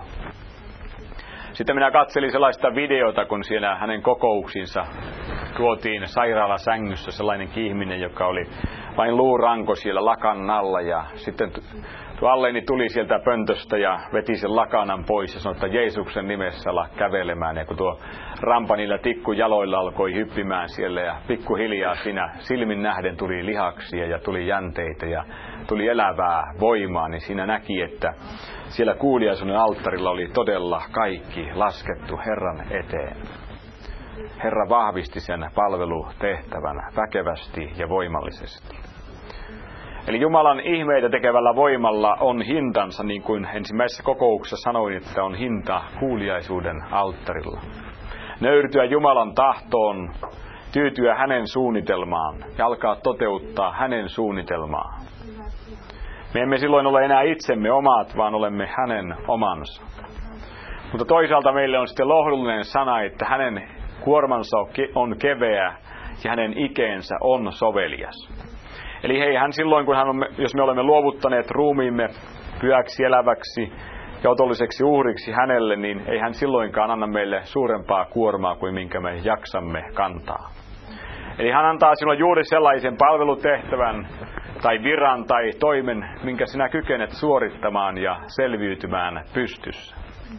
[SPEAKER 1] Sitten minä katselin sellaista videota, kun siellä hänen kokouksiinsa tuotiin sairaalasängyssä sellainen ihminen, joka oli vain luuranko siellä lakan alla. Ja sitten tuo Alleeni tuli sieltä pöntöstä ja veti sen lakanan pois ja sanoi, että Jeesuksen nimessä ala kävelemään. Ja kun tuo rampa niillä tikkujaloilla alkoi hyppimään siellä ja pikkuhiljaa siinä silmin nähden tuli lihaksia ja tuli jänteitä ja tuli elävää voimaa, niin siinä näki, että siellä kuuliaisuuden alttarilla oli todella kaikki laskettu Herran eteen. Herra vahvisti sen palvelutehtävän väkevästi ja voimallisesti. Eli Jumalan ihmeitä tekevällä voimalla on hintansa, niin kuin ensimmäisessä kokouksessa sanoin, että on hinta kuuliaisuuden alttarilla. Nöyrtyä Jumalan tahtoon, tyytyä hänen suunnitelmaan ja alkaa toteuttaa hänen suunnitelmaa. Me emme silloin ole enää itsemme omat, vaan olemme hänen omansa. Mutta toisaalta meille on sitten lohdullinen sana, että hänen kuormansa on keveä ja hänen ikeensä on sovelias. Eli hei, hän silloin, jos me olemme luovuttaneet ruumiimme pyhäksi eläväksi ja otolliseksi uhriksi hänelle, niin ei hän silloinkaan anna meille suurempaa kuormaa kuin minkä me jaksamme kantaa. Eli hän antaa sinulle juuri sellaisen palvelutehtävän tai viran tai toimen, minkä sinä kykenet suorittamaan ja selviytymään pystyssä.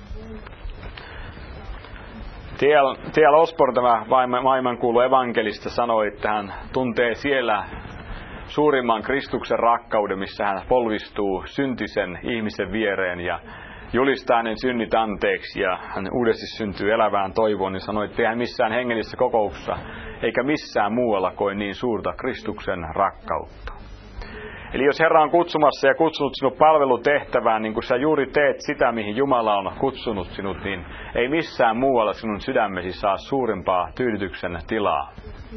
[SPEAKER 1] T.L. Osborne, tämä maailmankuulu evankelista, sanoi, että hän tuntee siellä suurimman Kristuksen rakkauden, missä hän polvistuu syntisen ihmisen viereen ja julistaa hänen synnit anteeksi ja hän uudesti syntyy elävään toivoon, niin sanoi, että ei hän missään hengellisessä kokouksessa eikä missään muualla koe niin suurta Kristuksen rakkautta. Eli jos Herra on kutsumassa ja kutsunut sinut palvelutehtävään, niin kun sä juuri teet sitä, mihin Jumala on kutsunut sinut, niin ei missään muualla sinun sydämesi saa suurempaa tyydytyksen tilaa.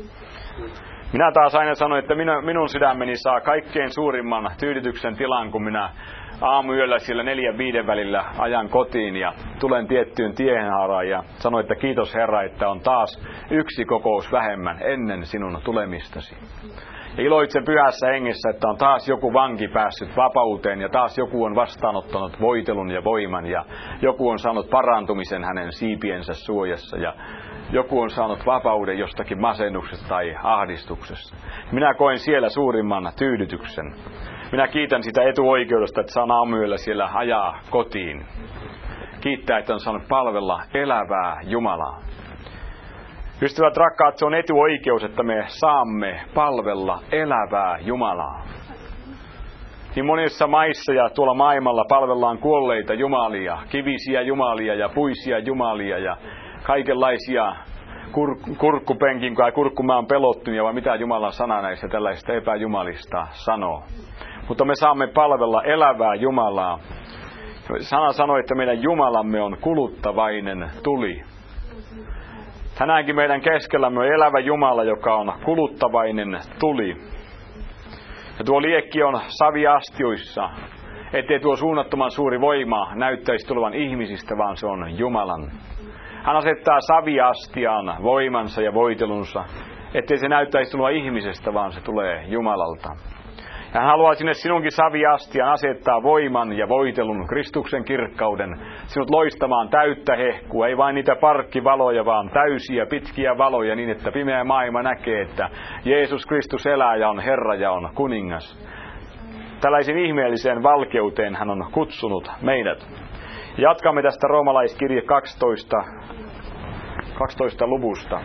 [SPEAKER 1] Minä taas aina sanon, että minun sydämeni saa kaikkein suurimman tyydytyksen tilan, kun minä aamuyöllä siellä 4-5 välillä ajan kotiin ja tulen tiettyyn tienhaaraan ja sanon, että kiitos Herra, että on taas yksi kokous vähemmän ennen sinun tulemistasi. Ja iloitsen pyhässä hengessä, että on taas joku vanki päässyt vapauteen ja taas joku on vastaanottanut voitelun ja voiman ja joku on saanut parantumisen hänen siipiensä suojassa ja joku on saanut vapauden jostakin masennuksesta tai ahdistuksesta. Minä koen siellä suurimman tyydytyksen. Minä kiitän sitä etuoikeudesta, että saan aamuyöllä siellä ajaa kotiin. Kiittää, että on saanut palvella elävää Jumalaa. Ystävät rakkaat, se on etuoikeus, että me saamme palvella elävää Jumalaa. Niin monissa maissa ja tuolla maailmalla palvellaan kuolleita jumalia, kivisiä jumalia ja puisia jumalia ja kaikenlaisia kurkkupenkin tai kurkkumaan pelottimia, vai mitä Jumalan sana näistä tällaista epäjumalista sanoo. Mutta me saamme palvella elävää Jumalaa. Sana sanoi, että meidän Jumalamme on kuluttavainen tuli. Tänäänkin meidän keskellämme on elävä Jumala, joka on kuluttavainen tuli. Ja tuo liekki on saviastioissa, ettei tuo suunnattoman suuri voima näyttäisi tulevan ihmisistä, vaan se on Jumalan. Hän asettaa saviastiaan voimansa ja voitelunsa, ettei se näyttäisi tulevan ihmisestä, vaan se tulee Jumalalta. Ja hän haluaa sinne sinunkin saviastiaan asettaa voiman ja voitelun, Kristuksen kirkkauden, sinut loistamaan täyttä hehkua, ei vain niitä parkkivaloja, vaan täysiä pitkiä valoja niin, että pimeä maailma näkee, että Jeesus Kristus elää ja on Herra ja on kuningas. Tällaisen ihmeelliseen valkeuteen hän on kutsunut meidät. Jatkamme tästä roomalaiskirje 12 luvusta.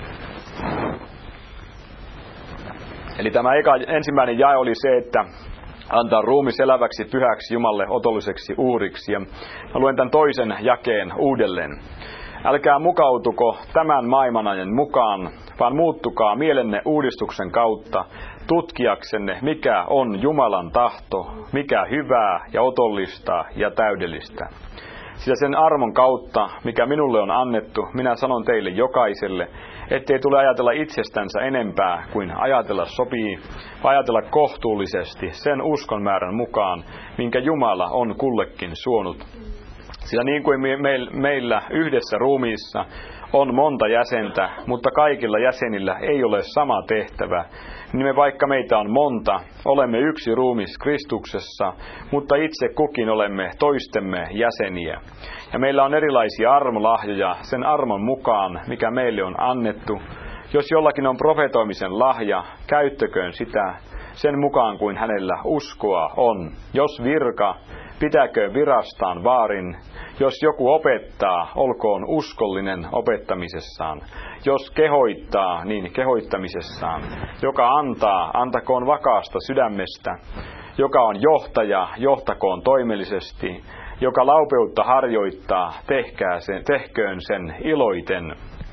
[SPEAKER 1] Eli tämä ensimmäinen jae oli se, että antaa ruumis eläväksi pyhäksi Jumalle otolliseksi uhriksi. Ja mä luen tämän toisen jakeen uudelleen. Älkää mukautuko tämän maailmanajan mukaan, vaan muuttukaa mielenne uudistuksen kautta, tutkiaksenne, mikä on Jumalan tahto, mikä hyvää ja otollista ja täydellistä. Sillä sen armon kautta, mikä minulle on annettu, minä sanon teille jokaiselle, ettei tule ajatella itsestänsä enempää kuin ajatella sopii, vaan ajatella kohtuullisesti sen uskon määrän mukaan, minkä Jumala on kullekin suonut. Sillä niin kuin meillä yhdessä ruumiissa on monta jäsentä, mutta kaikilla jäsenillä ei ole sama tehtävä, niin me vaikka meitä on monta, olemme yksi ruumis Kristuksessa, mutta itse kukin olemme toistemme jäseniä. Ja meillä on erilaisia armolahjoja sen armon mukaan, mikä meille on annettu. Jos jollakin on profetoimisen lahja, käyttäköön sitä sen mukaan kuin hänellä uskoa on. Jos virka, pitäköön virastaan vaarin. Jos joku opettaa, olkoon uskollinen opettamisessaan. Jos kehoittaa, niin kehoittamisessaan. Joka antaa, antakoon vakaasta sydämestä. Joka on johtaja, johtakoon toimellisesti. Joka laupeutta harjoittaa, tehköön sen iloiten.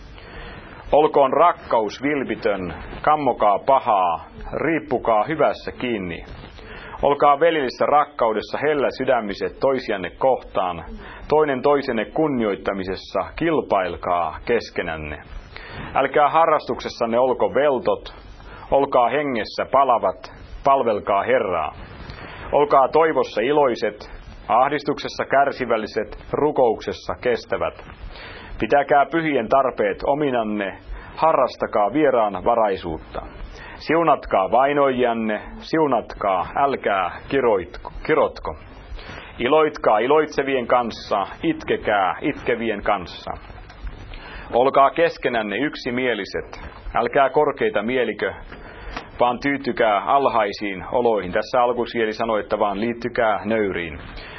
[SPEAKER 1] Olkoon rakkaus vilpitön, kammokaa pahaa, riippukaa hyvässä kiinni. Olkaa velillisessä rakkaudessa hellä sydämiset toisianne kohtaan, toinen toisenne kunnioittamisessa kilpailkaa keskenänne. Älkää harrastuksessanne olko veltot, olkaa hengessä palavat, palvelkaa Herraa. Olkaa toivossa iloiset, ahdistuksessa kärsivälliset, rukouksessa kestävät. Pitäkää pyhien tarpeet ominanne, harrastakaa vieraan varaisuutta. Siunatkaa vainoijanne, siunatkaa, älkää kirotko. Iloitkaa iloitsevien kanssa, itkekää itkevien kanssa. Olkaa keskenänne yksimieliset, älkää korkeita mielikö, vaan tyytykää alhaisiin oloihin. Tässä alkusieli sanoi, että vaan liittykää nöyriin.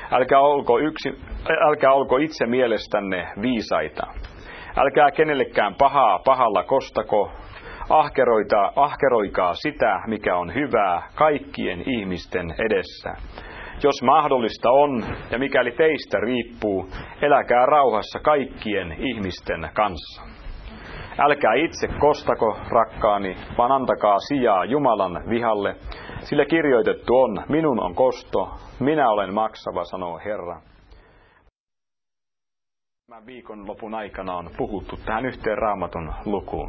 [SPEAKER 1] Älkää olko itse mielestänne viisaita. Älkää kenellekään pahaa pahalla kostako. Ahkeroikaa sitä, mikä on hyvää kaikkien ihmisten edessä. Jos mahdollista on, ja mikäli teistä riippuu, eläkää rauhassa kaikkien ihmisten kanssa. Älkää itse kostako, rakkaani, vaan antakaa sijaa Jumalan vihalle, sillä kirjoitettu on, minun on kosto, minä olen maksava, sanoo Herra. Tämän viikonlopun aikana on puhuttu tähän yhteen Raamatun lukuun.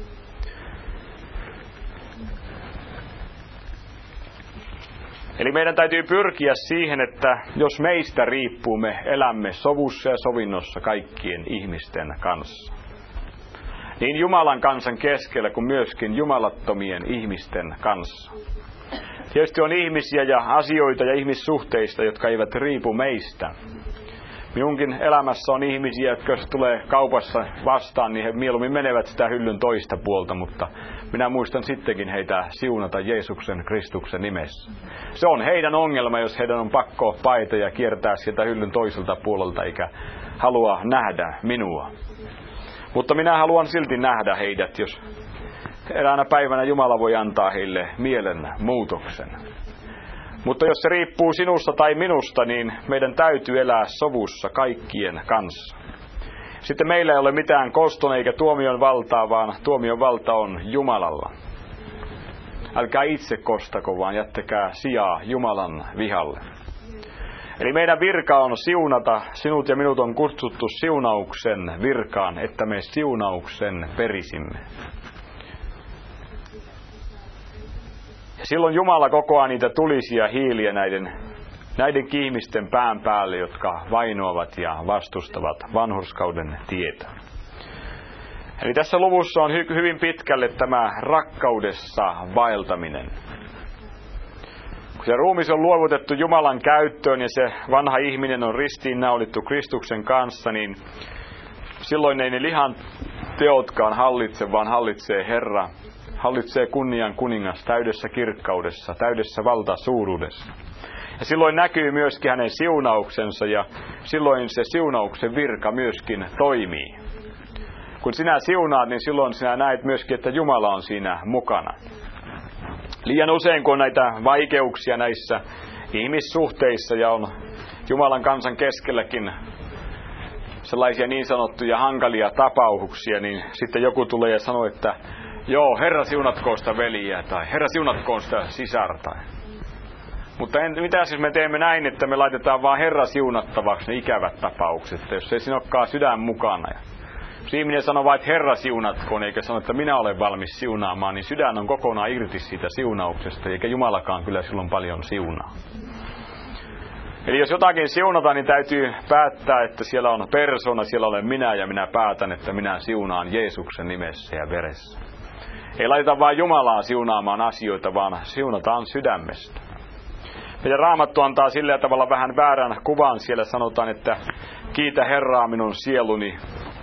[SPEAKER 1] Eli meidän täytyy pyrkiä siihen, että jos meistä riippuu, me elämme sovussa ja sovinnossa kaikkien ihmisten kanssa. Niin Jumalan kansan keskellä kuin myöskin jumalattomien ihmisten kanssa. Tietysti on ihmisiä ja asioita ja ihmissuhteista, jotka eivät riipu meistä. Minunkin elämässä on ihmisiä, jotka jos tulee kaupassa vastaan, niin he mieluummin menevät sitä hyllyn toista puolta, mutta minä muistan sittenkin heitä siunata Jeesuksen Kristuksen nimessä. Se on heidän ongelma, jos heidän on pakko paeta ja kiertää sieltä hyllyn toiselta puolelta, eikä halua nähdä minua. Mutta minä haluan silti nähdä heidät, jos eräänä päivänä Jumala voi antaa heille mielen muutoksen. Mutta jos se riippuu sinusta tai minusta, niin meidän täytyy elää sovussa kaikkien kanssa. Sitten meillä ei ole mitään koston eikä tuomion valtaa, vaan tuomion valta on Jumalalla. Älkää itse kostako, vaan jättäkää sijaa Jumalan vihalle. Eli meidän virka on siunata. Sinut ja minut on kutsuttu siunauksen virkaan, että me siunauksen perisimme. Ja silloin Jumala kokoaa niitä tulisia hiiliä näiden ihmisten pään päälle, jotka vainoavat ja vastustavat vanhurskauden tietä. Eli tässä luvussa on hyvin pitkälle tämä rakkaudessa vaeltaminen. Kun se ruumis on luovutettu Jumalan käyttöön ja se vanha ihminen on ristiinnaulittu Kristuksen kanssa, niin silloin ei ne lihan teotkaan hallitse, vaan hallitsee Herra. Hallitsee kunnian kuningas täydessä kirkkaudessa, täydessä valtasuuruudessa. Ja silloin näkyy myöskin hänen siunauksensa ja silloin se siunauksen virka myöskin toimii. Kun sinä siunaat, niin silloin sinä näet myöskin, että Jumala on siinä mukana. Liian usein, kun on näitä vaikeuksia näissä ihmissuhteissa ja on Jumalan kansan keskelläkin sellaisia niin sanottuja hankalia tapauksia, niin sitten joku tulee ja sanoo, että joo, Herra siunatkoon sitä veliä tai Herra siunatkoon sitä sisarta. Mutta mitä jos me teemme näin, että me laitetaan vaan Herra siunattavaksi ne ikävät tapaukset, jos ei siinä olekaan sydän mukana. Jos ihminen sanoo vain, että Herra siunatkoon, eikä sano, että minä olen valmis siunaamaan, niin sydän on kokonaan irti siitä siunauksesta, eikä Jumalakaan kyllä silloin paljon siunaa. Eli jos jotakin siunata, niin täytyy päättää, että siellä on persona, siellä olen minä ja minä päätän, että minä siunaan Jeesuksen nimessä ja veressä. Ei laiteta vain Jumalaa siunaamaan asioita, vaan siunataan sydämestä. Meidän Raamattu antaa sillä tavalla vähän väärän kuvan. Siellä sanotaan, että kiitä Herraa minun sieluni.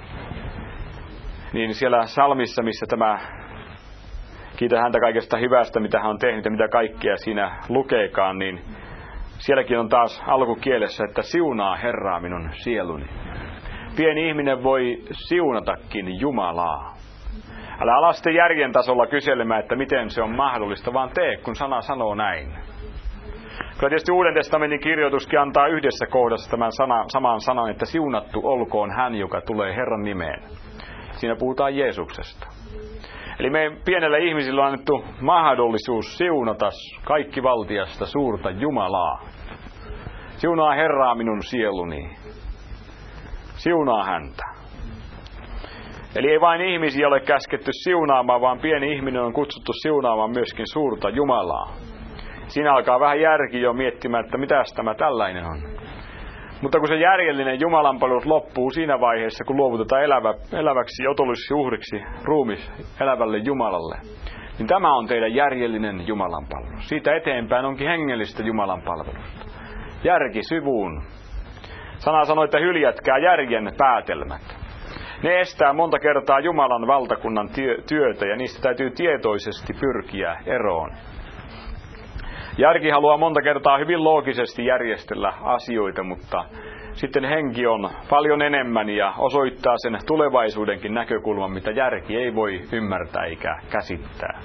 [SPEAKER 1] Niin siellä salmissa, missä tämä kiitä häntä kaikesta hyvästä, mitä hän on tehnyt ja mitä kaikkea siinä lukeekaan, niin sielläkin on taas alkukielessä, että siunaa Herraa minun sieluni. Pieni ihminen voi siunatakin Jumalaa. Älä ala sitten järjen tasolla kyselemään, että miten se on mahdollista, vaan tee, kun sana sanoo näin. Kyllä tietysti Uuden testamentin kirjoituskin antaa yhdessä kohdassa tämän saman sanan, että siunattu olkoon hän, joka tulee Herran nimeen. Siinä puhutaan Jeesuksesta. Eli me pienelle ihmisille on annettu mahdollisuus siunata kaikkivaltiasta suurta Jumalaa. Siunaa Herraa minun sieluni. Siunaa häntä. Eli ei vain ihmisiä ole käsketty siunaamaan, vaan pieni ihminen on kutsuttu siunaamaan myöskin suurta Jumalaa. Siinä alkaa vähän järki jo miettimään, että mitäs tämä tällainen on. Mutta kun se järjellinen jumalanpalvelus loppuu siinä vaiheessa, kun luovutetaan eläväksi otollisiksi uhriksi ruumis elävälle Jumalalle, niin tämä on teidän järjellinen jumalanpalvelus. Siitä eteenpäin onkin hengellistä jumalanpalvelusta. Järki syvuun. Sana sanoi, että hyljätkää järjen päätelmät. Ne estää monta kertaa Jumalan valtakunnan työtä ja niistä täytyy tietoisesti pyrkiä eroon. Järki haluaa monta kertaa hyvin loogisesti järjestellä asioita, mutta sitten henki on paljon enemmän ja osoittaa sen tulevaisuudenkin näkökulman, mitä järki ei voi ymmärtää eikä käsittää.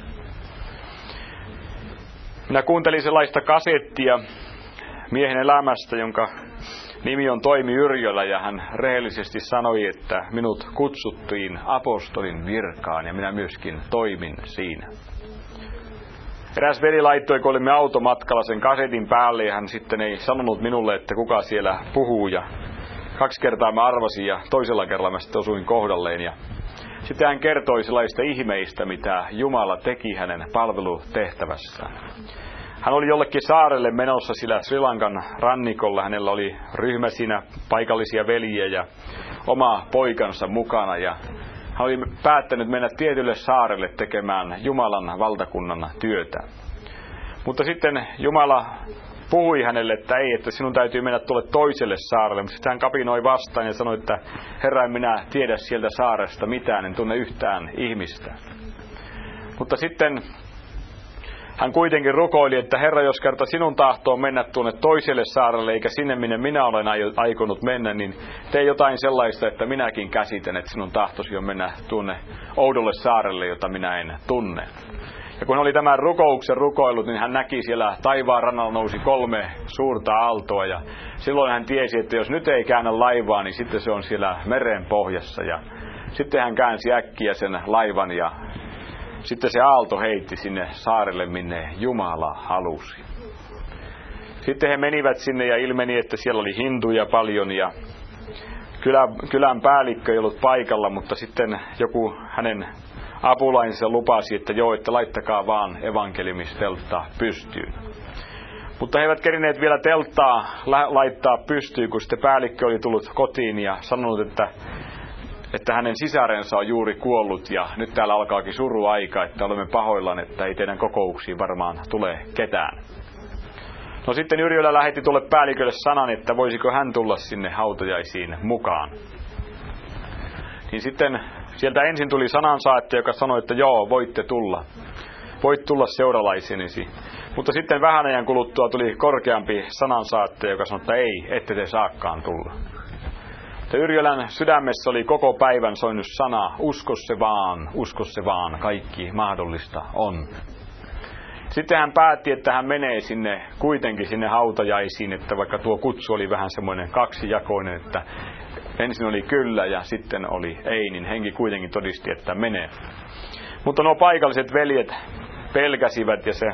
[SPEAKER 1] Minä kuuntelin sellaista kasettia miehen elämästä, jonka nimi on Toimi Yrjölä, ja hän rehellisesti sanoi, että minut kutsuttiin apostolin virkaan ja minä myöskin toimin siinä. Eräs veli laittoi, kun olimme automatkalla sen kasetin päälle, ja hän sitten ei sanonut minulle, että kuka siellä puhuu. Ja 2 kertaa mä arvasin ja toisella kerralla mä sitten osuin kohdalleen. Ja sitten hän kertoi sellaista ihmeistä, mitä Jumala teki hänen palvelutehtävässään. Hän oli jollekin saarelle menossa sillä Sri Lankan rannikolla. Hänellä oli ryhmä siinä, paikallisia veljiä ja oma poikansa mukana. Ja hän oli päättänyt mennä tietylle saarelle tekemään Jumalan valtakunnan työtä. Mutta sitten Jumala puhui hänelle, että ei, että sinun täytyy mennä tuolle toiselle saarelle. Mutta sitten hän kapinoi vastaan ja sanoi, että Herra, en minä tiedä sieltä saaresta mitään, en tunne yhtään ihmistä. Mutta sitten hän kuitenkin rukoili, että Herra, jos kerta sinun tahtoon mennä tuonne toiselle saarelle, eikä sinne, minne minä olen aikonut mennä, niin tee jotain sellaista, että minäkin käsitän, että sinun tahtosi on mennä tuonne oudolle saarelle, jota minä en tunne. Ja kun oli tämän rukouksen rukoillut, niin hän näki siellä taivaan rannalla nousi 3 suurta aaltoa, ja silloin hän tiesi, että jos nyt ei käännä laivaa, niin sitten se on siellä meren pohjassa. Ja sitten hän käänsi äkkiä sen laivan, ja sitten se aalto heitti sinne saarelle, minne Jumala halusi. Sitten he menivät sinne ja ilmeni, että siellä oli hinduja paljon ja kylän päällikkö ei ollut paikalla, mutta sitten joku hänen apulainsa lupasi, että joo, että laittakaa vaan evankeliumisteltta pystyyn. Mutta he eivät kerineet vielä telttaa laittaa pystyyn, kun sitten päällikkö oli tullut kotiin ja sanonut, että hänen sisarensa on juuri kuollut ja nyt täällä alkaakin suruaika, että olemme pahoillaan, että ei teidän kokouksiin varmaan tule ketään. No sitten Yrjölä lähetti tuolle päällikölle sanan, että voisiko hän tulla sinne hautajaisiin mukaan. Niin sitten sieltä ensin tuli sanansaattaja, joka sanoi, että joo, voitte tulla. Voit tulla seuralaisenisi. Mutta sitten vähän ajan kuluttua tuli korkeampi sanansaattaja, joka sanoi, että ei, ette te saakkaan tulla. Yrjölän sydämessä oli koko päivän soinut sana, usko se vaan, kaikki mahdollista on. Sitten hän päätti, että hän menee kuitenkin sinne hautajaisiin, että vaikka tuo kutsu oli vähän semmoinen kaksijakoinen, että ensin oli kyllä ja sitten oli ei, niin henki kuitenkin todisti, että menee. Mutta nuo paikalliset veljet pelkäsivät ja se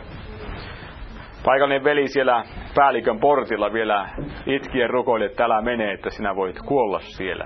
[SPEAKER 1] paikallinen veli siellä päällikön portilla vielä itkien rukoili, että älä mene, että sinä voit kuolla siellä.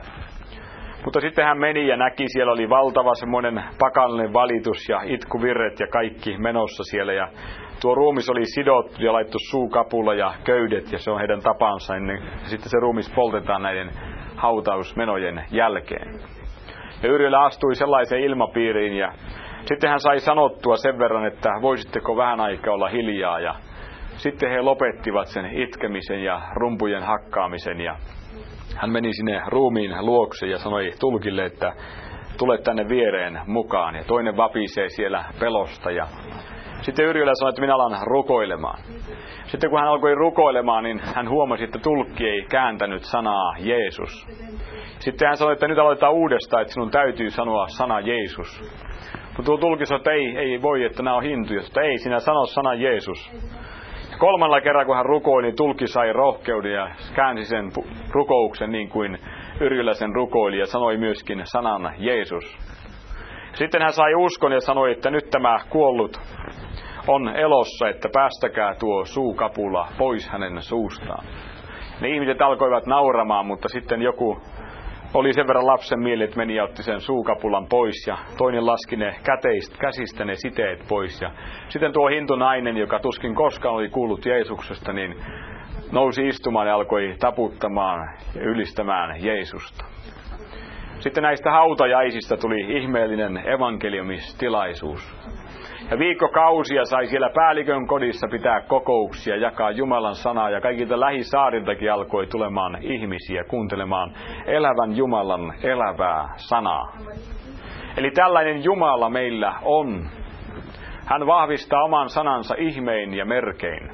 [SPEAKER 1] Mutta sitten hän meni ja näki, siellä oli valtava semmoinen pakanallinen valitus ja itkuvirret ja kaikki menossa siellä. Ja tuo ruumis oli sidottu ja laittu suukapulla ja köydet ja se on heidän tapansa ennen. Ja sitten se ruumis poltetaan näiden hautausmenojen jälkeen. Ja Yrjölä astui sellaiseen ilmapiiriin ja sitten hän sai sanottua sen verran, että voisitteko vähän aikaa olla hiljaa. Ja sitten he lopettivat sen itkemisen ja rumpujen hakkaamisen ja hän meni sinne ruumiin luokse ja sanoi tulkille, että tule tänne viereen mukaan. Ja toinen vapisee siellä pelosta. Ja sitten Yrjölä sanoi, että minä alan rukoilemaan. Sitten kun hän alkoi rukoilemaan, niin hän huomasi, että tulkki ei kääntänyt sanaa Jeesus. Sitten hän sanoi, että nyt aloitetaan uudestaan, että sinun täytyy sanoa sana Jeesus. Mutta tuo tulkki sanoi, että ei voi, että nämä on hintuja. Että ei, sinä sano sana Jeesus. Kolmannella kerralla, kun hän rukoili, niin tulkki sai rohkeuden ja käänsi sen rukouksen niin kuin Yrjölä sen rukoili ja sanoi myöskin sanan Jeesus. Sitten hän sai uskon ja sanoi, että nyt tämä kuollut on elossa, että päästäkää tuo suukapula pois hänen suustaan. Ne ihmiset alkoivat nauramaan, mutta sitten joku oli sen verran lapsen mieli, että meni ja otti sen suukapulan pois ja toinen laski ne käsistä ne siteet pois. Ja sitten tuo hintunainen, joka tuskin koskaan oli kuullut Jeesuksesta, niin nousi istumaan ja alkoi taputtamaan ja ylistämään Jeesusta. Sitten näistä hautajaisista tuli ihmeellinen evankeliumistilaisuus. Ja viikkokausia sai siellä päällikön kodissa pitää kokouksia, jakaa Jumalan sanaa ja kaikilta lähisaariltakin alkoi tulemaan ihmisiä kuuntelemaan elävän Jumalan elävää sanaa. Eli tällainen Jumala meillä on. Hän vahvistaa oman sanansa ihmein ja merkein.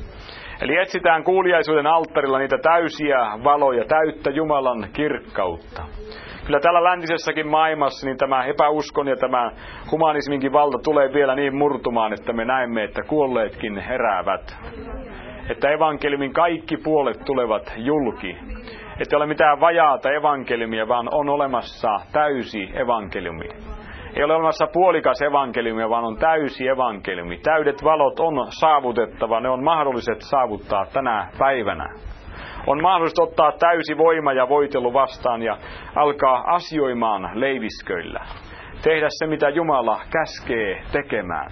[SPEAKER 1] Eli etsitään kuuliaisuuden alttarilla niitä täysiä valoja, täyttä Jumalan kirkkautta. Kyllä täällä läntisessäkin maailmassa niin tämä epäuskon ja tämä humanisminkin valta tulee vielä niin murtumaan, että me näemme, että kuolleetkin heräävät. Että evankeliumin kaikki puolet tulevat julki. Että ei ole mitään vajaata evankeliumia, vaan on olemassa täysi evankeliumi. Ei ole olemassa puolikas evankeliumia, vaan on täysi evankeliumi. Täydet valot on saavutettava, ne on mahdolliset saavuttaa tänä päivänä. On mahdollista ottaa täysi voima ja voitelu vastaan ja alkaa asioimaan leivisköillä. Tehdä se, mitä Jumala käskee tekemään.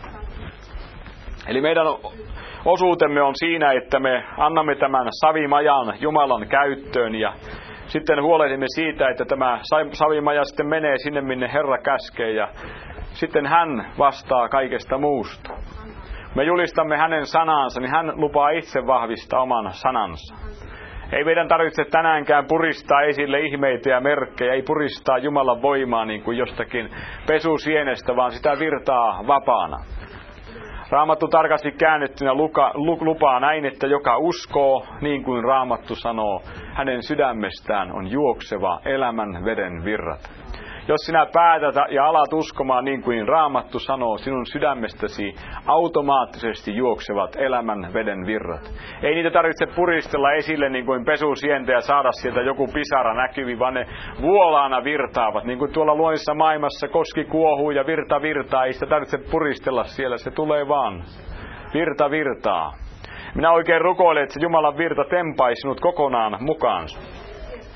[SPEAKER 1] Eli meidän osuutemme on siinä, että me annamme tämän savimajan Jumalan käyttöön ja sitten huolehdimme siitä, että tämä savimaja sitten menee sinne, minne Herra käskee ja sitten hän vastaa kaikesta muusta. Me julistamme hänen sanansa, niin hän lupaa itse vahvistaa oman sanansa. Ei meidän tarvitse tänäänkään puristaa esille ihmeitä ja merkkejä, ei puristaa Jumalan voimaa niin kuin jostakin pesusienestä, vaan sitä virtaa vapaana. Raamattu tarkasti käännettynä lupaa näin, että joka uskoo, niin kuin Raamattu sanoo, hänen sydämestään on juokseva elämän veden virrat. Jos sinä päätät ja alat uskomaan niin kuin Raamattu sanoo, sinun sydämestäsi automaattisesti juoksevat elämän veden virrat. Ei niitä tarvitse puristella esille niin kuin pesusientä ja saada sieltä joku pisara näkyvi, vaan ne vuolaana virtaavat. Niin kuin tuolla luonnossa maailmassa koski kuohuu ja virta virtaa, ei sitä tarvitse puristella siellä, se tulee vaan. Virta virtaa. Minä oikein rukoilen, että se Jumalan virta tempaisi sinut kokonaan mukaansa.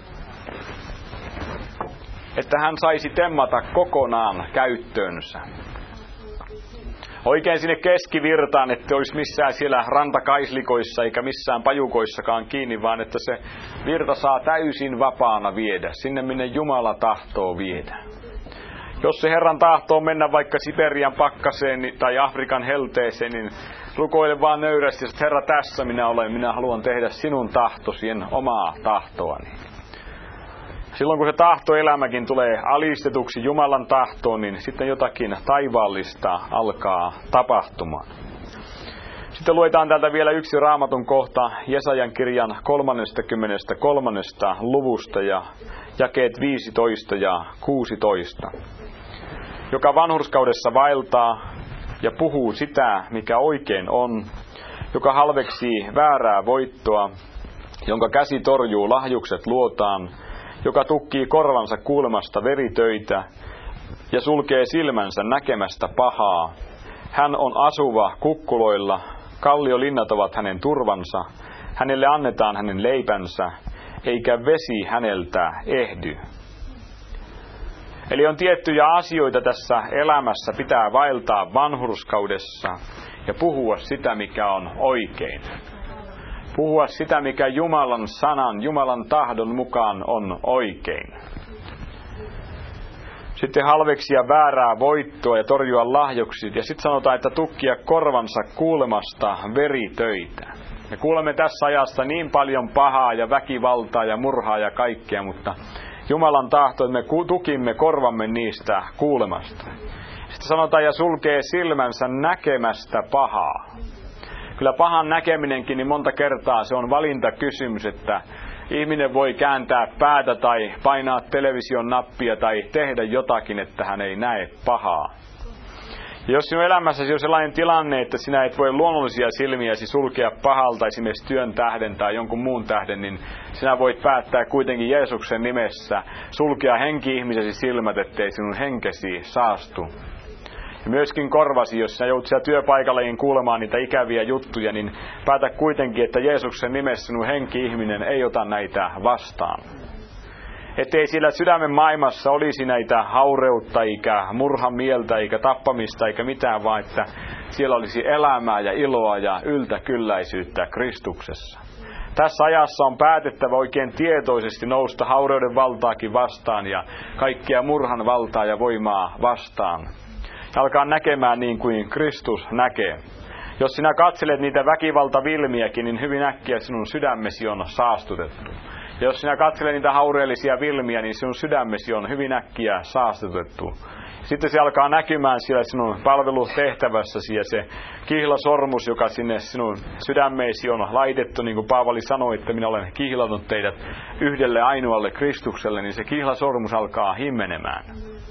[SPEAKER 1] Että hän saisi temmata kokonaan käyttöönsä. Oikein sinne keskivirtaan, että olisi missään siellä rantakaislikoissa eikä missään pajukoissakaan kiinni, vaan että se virta saa täysin vapaana viedä, sinne minne Jumala tahtoo viedä. Jos se Herran tahtoo mennä vaikka Siperian pakkaseen tai Afrikan helteeseen, niin rukoile vaan nöyrästi, että Herra, tässä minä olen, minä haluan tehdä sinun tahtosi, en omaa tahtoani. Silloin kun se tahtoelämäkin tulee alistetuksi Jumalan tahtoon, niin sitten jotakin taivaallista alkaa tapahtumaan. Sitten luetaan täältä vielä yksi Raamatun kohta Jesajan kirjan 33. luvusta ja jakeet 15 ja 16. Joka vanhurskaudessa vaeltaa ja puhuu sitä, mikä oikein on, joka halveksii väärää voittoa, jonka käsi torjuu lahjukset luotaan, joka tukkii korvansa kuulemasta veritöitä, ja sulkee silmänsä näkemästä pahaa. Hän on asuva kukkuloilla, kalliolinnat ovat hänen turvansa, hänelle annetaan hänen leipänsä, eikä vesi häneltä ehdy. Eli on tiettyjä asioita tässä elämässä pitää vaeltaa vanhurskaudessa ja puhua sitä, mikä on oikein. Puhua sitä, mikä Jumalan sanan, Jumalan tahdon mukaan on oikein. Sitten halveksia väärää voittoa ja torjua lahjokset. Ja sitten sanotaan, että tukkia korvansa kuulemasta veritöitä. Ja kuulemme tässä ajassa niin paljon pahaa ja väkivaltaa ja murhaa ja kaikkea, mutta Jumalan tahto, että me tukimme korvamme niistä kuulemasta. Sitten sanotaan, ja sulkee silmänsä näkemästä pahaa. Kyllä pahan näkeminenkin, niin monta kertaa se on valintakysymys, että ihminen voi kääntää päätä tai painaa television nappia tai tehdä jotakin, että hän ei näe pahaa. Ja jos sinun elämässäsi on sellainen tilanne, että sinä et voi luonnollisia silmiäsi sulkea pahalta, esimerkiksi työn tähden tai jonkun muun tähden, niin sinä voit päättää kuitenkin Jeesuksen nimessä sulkea henki-ihmisesi silmät, ettei sinun henkesi saastu. Ja myöskin korvasi, jos sinä joudut siellä työpaikalleen kuulemaan niitä ikäviä juttuja, niin päätä kuitenkin, että Jeesuksen nimessä sinun henki-ihminen ei ota näitä vastaan. Ettei siellä sydämen maailmassa olisi näitä haureutta, eikä murhamieltä, eikä tappamista, eikä mitään, vaan että siellä olisi elämää ja iloa ja yltäkylläisyyttä Kristuksessa. Tässä ajassa on päätettävä oikein tietoisesti nousta haureuden valtaakin vastaan ja kaikkia murhan valtaa ja voimaa vastaan. Ja alkaa näkemään niin kuin Kristus näkee. Jos sinä katselet niitä väkivaltavilmiäkin, niin hyvin äkkiä sinun sydämesi on saastutettu. Ja jos sinä katselet niitä haureellisia vilmiä, niin sinun sydämesi on hyvin äkkiä saastutettu. Sitten se alkaa näkymään siellä sinun palvelutehtävässäsi ja se kihlasormus, joka sinne sinun sydämeesi on laitettu, niin kuin Paavali sanoi, että minä olen kihlannut teidät yhdelle ainoalle Kristukselle, niin se kihlasormus alkaa himmenemään.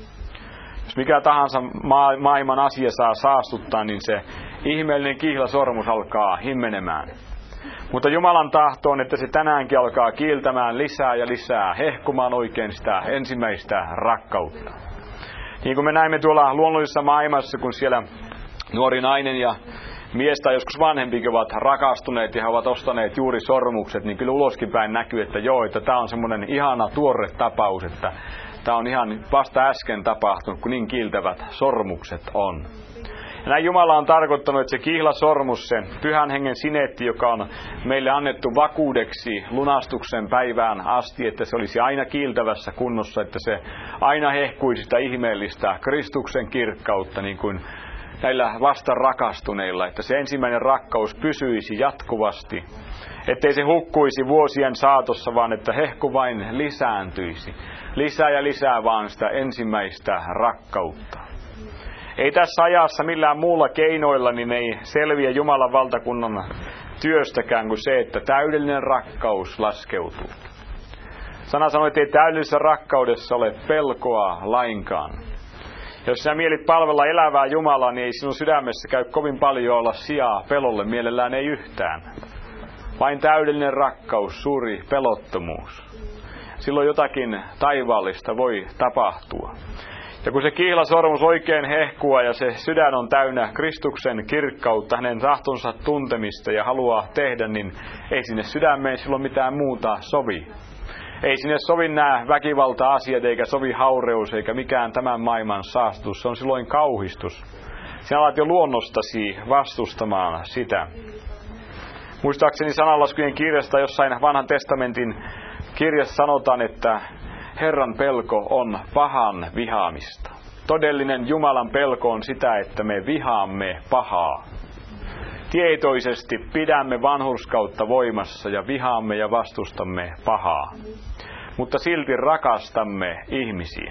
[SPEAKER 1] Jos mikä tahansa maailman asia saa saastuttaa, niin se ihmeellinen kihlasormus alkaa himmenemään. Mutta Jumalan tahto on, että se tänäänkin alkaa kiiltämään lisää ja lisää, hehkumaan oikein sitä ensimmäistä rakkautta. Niin kuin me näimme tuolla luonnollisessa maailmassa, kun siellä nuori nainen ja mies tai joskus vanhempikin ovat rakastuneet ja he ovat ostaneet juuri sormukset, niin kyllä uloskin päin näkyy, että joo, että tämä on semmoinen ihana tuore tapaus, että tämä on ihan vasta äsken tapahtunut, kun niin kiiltävät sormukset on. Ja näin Jumala on tarkoittanut, että se kihlasormus, se Pyhän Hengen sinetti, joka on meille annettu vakuudeksi lunastuksen päivään asti, että se olisi aina kiiltävässä kunnossa, että se aina hehkuisi sitä ihmeellistä Kristuksen kirkkautta, niin kuin näillä vasta rakastuneilla, että se ensimmäinen rakkaus pysyisi jatkuvasti, ettei se hukkuisi vuosien saatossa, vaan että hehku vain lisääntyisi. Lisää ja lisää vaan sitä ensimmäistä rakkautta. Ei tässä ajassa millään muulla keinoilla niin ei selviä Jumalan valtakunnan työstäkään kuin se, että täydellinen rakkaus laskeutuu. Sana sanoi, että ei täydellisessä rakkaudessa ole pelkoa lainkaan. Jos sinä mielit palvella elävää Jumalaa, niin ei sinun sydämessä käy kovin paljon olla sijaa pelolle, mielellään ei yhtään. Vain täydellinen rakkaus, suuri pelottomuus. Silloin jotakin taivaallista voi tapahtua. Ja kun se kihlasormus oikein hehkua ja se sydän on täynnä Kristuksen kirkkautta, hänen tahtonsa tuntemista ja haluaa tehdä, niin ei sinne sydämeen silloin mitään muuta sovi. Ei sinne sovi nämä väkivalta-asiat, eikä sovi haureus, eikä mikään tämän maailman saastus. Se on silloin kauhistus. Sinä alat jo luonnostasi vastustamaan sitä. Muistaakseni sananlaskujen kirjasta jossain vanhan testamentin kirjassa sanotaan, että Herran pelko on pahan vihaamista. Todellinen Jumalan pelko on sitä, että me vihaamme pahaa. Tietoisesti pidämme vanhurskautta voimassa ja vihaamme ja vastustamme pahaa. Mutta silti rakastamme ihmisiä.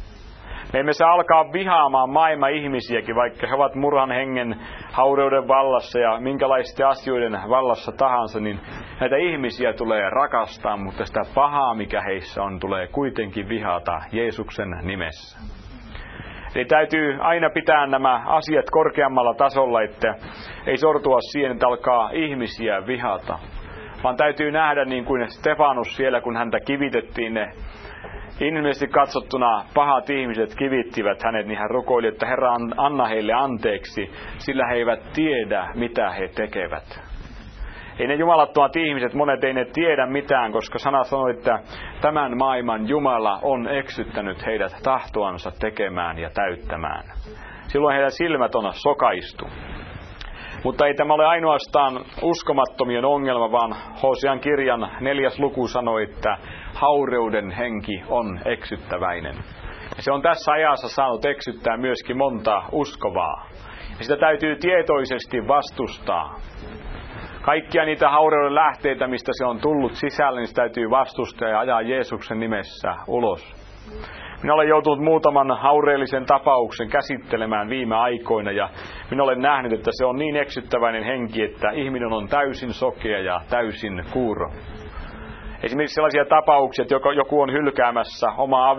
[SPEAKER 1] Me emme saa alkaa vihaamaan maailman ihmisiäkin, vaikka he ovat murhan hengen haureuden vallassa ja minkälaisten asioiden vallassa tahansa, niin näitä ihmisiä tulee rakastaa, mutta sitä pahaa, mikä heissä on, tulee kuitenkin vihata Jeesuksen nimessä. Eli täytyy aina pitää nämä asiat korkeammalla tasolla, että ei sortua siihen, että alkaa ihmisiä vihata. Vaan täytyy nähdä niin kuin Stefanus siellä, kun häntä kivitettiin ne Inhimillisesti katsottuna pahat ihmiset kivittivät hänet, niin hän rukoili, että Herra, anna heille anteeksi, sillä he eivät tiedä, mitä he tekevät. Ei ne jumalattomat ihmiset, monet ei ne tiedä mitään, koska sana sanoi, että tämän maailman Jumala on eksyttänyt heidät tahtoansa tekemään ja täyttämään. Silloin heidän silmät on sokaistu. Mutta ei tämä ole ainoastaan uskomattomien ongelma, vaan Hosean kirjan 4. luku sanoi, että haureuden henki on eksyttäväinen. Ja se on tässä ajassa saanut eksyttää myöskin monta uskovaa. Ja sitä täytyy tietoisesti vastustaa. Kaikkia niitä haureuden lähteitä, mistä se on tullut sisälle, niin sitä täytyy vastustaa ja ajaa Jeesuksen nimessä ulos. Minä olen joutunut muutaman haureellisen tapauksen käsittelemään viime aikoina ja minä olen nähnyt, että se on niin eksyttäväinen henki, että ihminen on täysin sokea ja täysin kuuro. Esimerkiksi sellaisia tapauksia, että joku on hylkäämässä omaa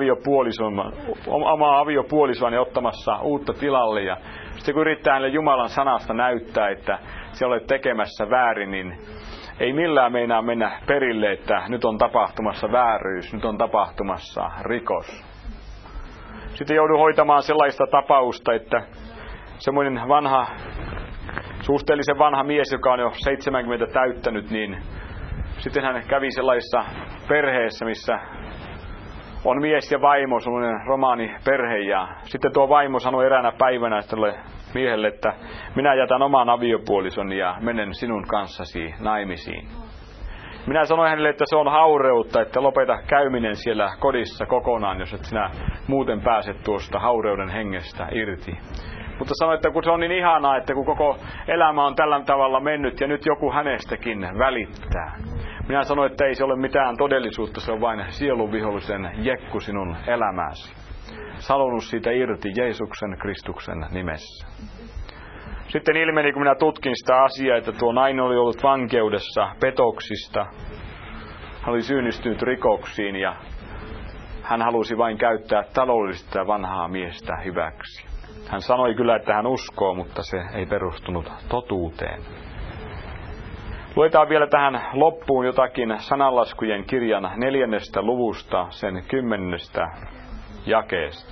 [SPEAKER 1] aviopuolisoaan ja ottamassa uutta tilalle. Ja sitten kun yrittää hänelle Jumalan sanasta näyttää, että se olet tekemässä väärin, niin ei millään meinaa mennä perille, että nyt on tapahtumassa vääryys, nyt on tapahtumassa rikos. Sitten joudun hoitamaan sellaista tapausta, että semmoinen suhteellisen vanha mies, joka on jo 70 täyttänyt, niin sitten hän kävi sellaisessa perheessä, missä on mies ja vaimo, semmoinen romaaniperhe. Ja sitten tuo vaimo sanoi eräänä päivänä tälle miehelle, että minä jätän oman aviopuolison ja menen sinun kanssasi naimisiin. Minä sanoin hänelle, että se on haureutta, että lopeta käyminen siellä kodissa kokonaan, jos et sinä muuten pääset tuosta haureuden hengestä irti. Mutta sanoin, että kun se on niin ihanaa, että kun koko elämä on tällä tavalla mennyt ja nyt joku hänestäkin välittää. Minä sanoin, että ei se ole mitään todellisuutta, se on vain sielunvihollisen jekku sinun elämäsi. Sanonut siitä irti Jeesuksen Kristuksen nimessä. Sitten ilmeni, kun minä tutkin sitä asiaa, että tuo nainen oli ollut vankeudessa petoksista. Hän oli syyllistynyt rikoksiin ja hän halusi vain käyttää taloudellista vanhaa miestä hyväksi. Hän sanoi kyllä, että hän uskoo, mutta se ei perustunut totuuteen. Luetaan vielä tähän loppuun jotakin sananlaskujen kirjan 4. luvusta, sen 10. jakeesta.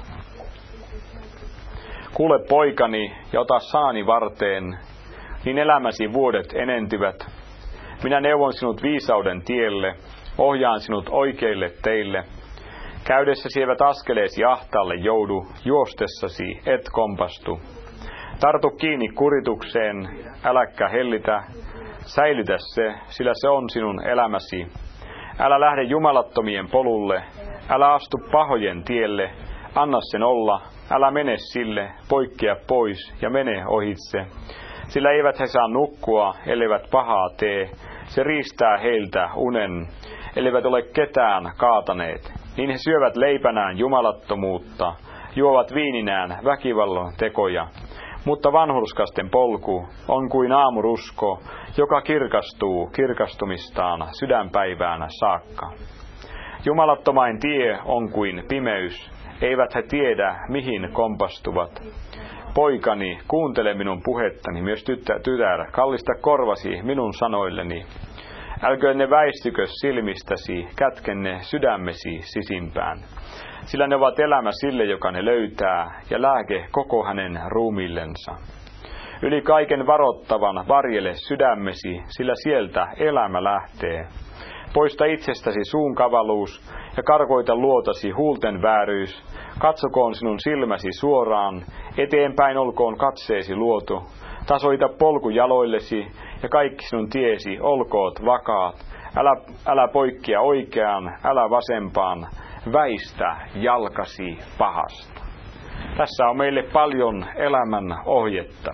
[SPEAKER 1] Kuule poikani ja ota sanani varteen, niin elämäsi vuodet enentyvät. Minä neuvon sinut viisauden tielle, ohjaan sinut oikeille teille. Käydessäsi eivät askeleesi ahtaalle joudu, juostessasi et kompastu. Tartu kiinni kuritukseen, äläkkä hellitä, säilytä se, sillä se on sinun elämäsi. Älä lähde jumalattomien polulle, älä astu pahojen tielle, anna sen olla, älä mene sille, poikkea pois ja mene ohitse. Sillä eivät he saa nukkua, elleivät pahaa tee, se riistää heiltä unen, elleivät ole ketään kaataneet. Niin he syövät leipänään jumalattomuutta, juovat viininään väkivallan tekoja. Mutta vanhurskasten polku on kuin aamurusko, joka kirkastuu kirkastumistaan sydänpäivään saakka. Jumalattomain tie on kuin pimeys, eivät he tiedä, mihin kompastuvat. Poikani, kuuntele minun puhettani, myös tytär, kallista korvasi minun sanoilleni. Älköön ne väistykö silmistäsi, kätke ne sydämesi sisimpään. Sillä ne ovat elämä sille, joka ne löytää, ja lääke koko hänen ruumiillensa. Yli kaiken varottavan varjele sydämesi, sillä sieltä elämä lähtee. Poista itsestäsi suun kavaluus ja karkoita luotasi huulten vääryys. Katsokoon sinun silmäsi suoraan, eteenpäin olkoon katseesi luotu. Tasoita polku jaloillesi ja kaikki sinun tiesi olkoot vakaat. Älä poikkea oikeaan, älä vasempaan, väistä jalkasi pahasta. Tässä on meille paljon elämän ohjetta.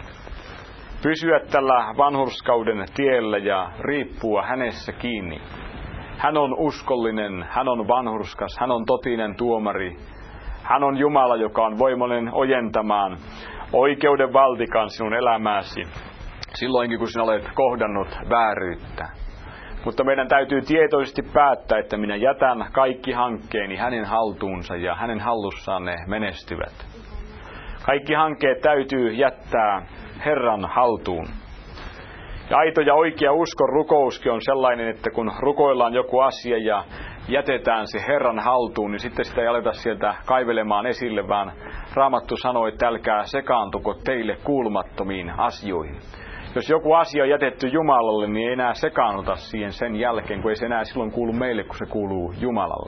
[SPEAKER 1] Pysyä tällä vanhurskauden tiellä ja riippua hänessä kiinni. Hän on uskollinen, hän on vanhurskas, hän on totinen tuomari. Hän on Jumala, joka on voimallinen ojentamaan oikeuden valtikan sinun elämääsi silloinkin, kun sinä olet kohdannut vääryyttä. Mutta meidän täytyy tietoisesti päättää, että minä jätän kaikki hankkeeni hänen haltuunsa ja hänen hallussaan ne menestyvät. Kaikki hankkeet täytyy jättää Herran haltuun. Ja aito ja oikea uskon rukouskin on sellainen, että kun rukoillaan joku asia ja jätetään se Herran haltuun, niin sitten sitä ei aleta sieltä kaivelemaan esille, vaan Raamattu sanoo, että älkää sekaantuko teille kuulumattomiin asioihin. Jos joku asia on jätetty Jumalalle, niin ei enää sekaannuta siihen sen jälkeen, kun ei se enää silloin kuulu meille, kun se kuuluu Jumalalle.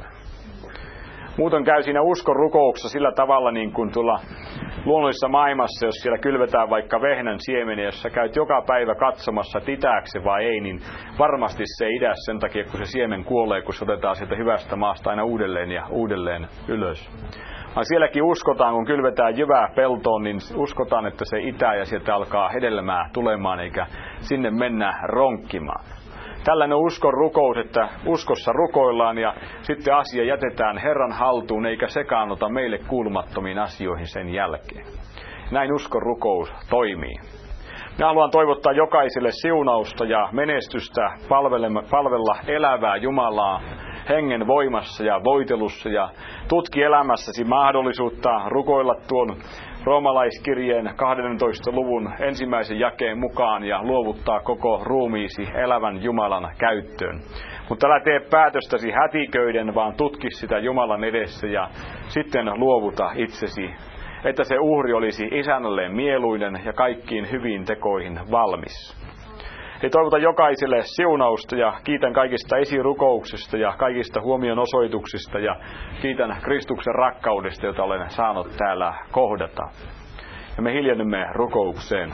[SPEAKER 1] Muuten käy siinä uskon rukouksessa sillä tavalla niin kuin tuolla luonnollisessa maailmassa, jos siellä kylvetään vaikka vehnän siemeniä, jos sä käyt joka päivä katsomassa, että itääkö se vai ei, niin varmasti se ei idä sen takia, kun se siemen kuolee, kun se otetaan sieltä hyvästä maasta aina uudelleen ja uudelleen ylös. Vaan sielläkin uskotaan, kun kylvetään jyvää peltoon, niin uskotaan, että se itää ja sieltä alkaa hedelmää tulemaan, eikä sinne mennä ronkkimaan. Tällainen uskon rukous, että uskossa rukoillaan ja sitten asia jätetään Herran haltuun, eikä sekaannuta meille kuulumattomiin asioihin sen jälkeen. Näin uskon rukous toimii. Minä haluan toivottaa jokaiselle siunausta ja menestystä palvella elävää Jumalaa hengen voimassa ja voitelussa ja tutki elämässäsi mahdollisuutta rukoilla tuon roomalaiskirjeen 12. luvun 1. jakeen mukaan ja luovuttaa koko ruumiisi elävän Jumalan käyttöön. Mutta älä tee päätöstäsi hätiköiden, vaan tutki sitä Jumalan edessä ja sitten luovuta itsesi, että se uhri olisi isännälleen mieluinen ja kaikkiin hyviin tekoihin valmis. Eli toivotan jokaiselle siunausta ja kiitän kaikista esirukouksista ja kaikista huomionosoituksista ja kiitän Kristuksen rakkaudesta, jota olen saanut täällä kohdata. Ja me hiljennymme rukoukseen.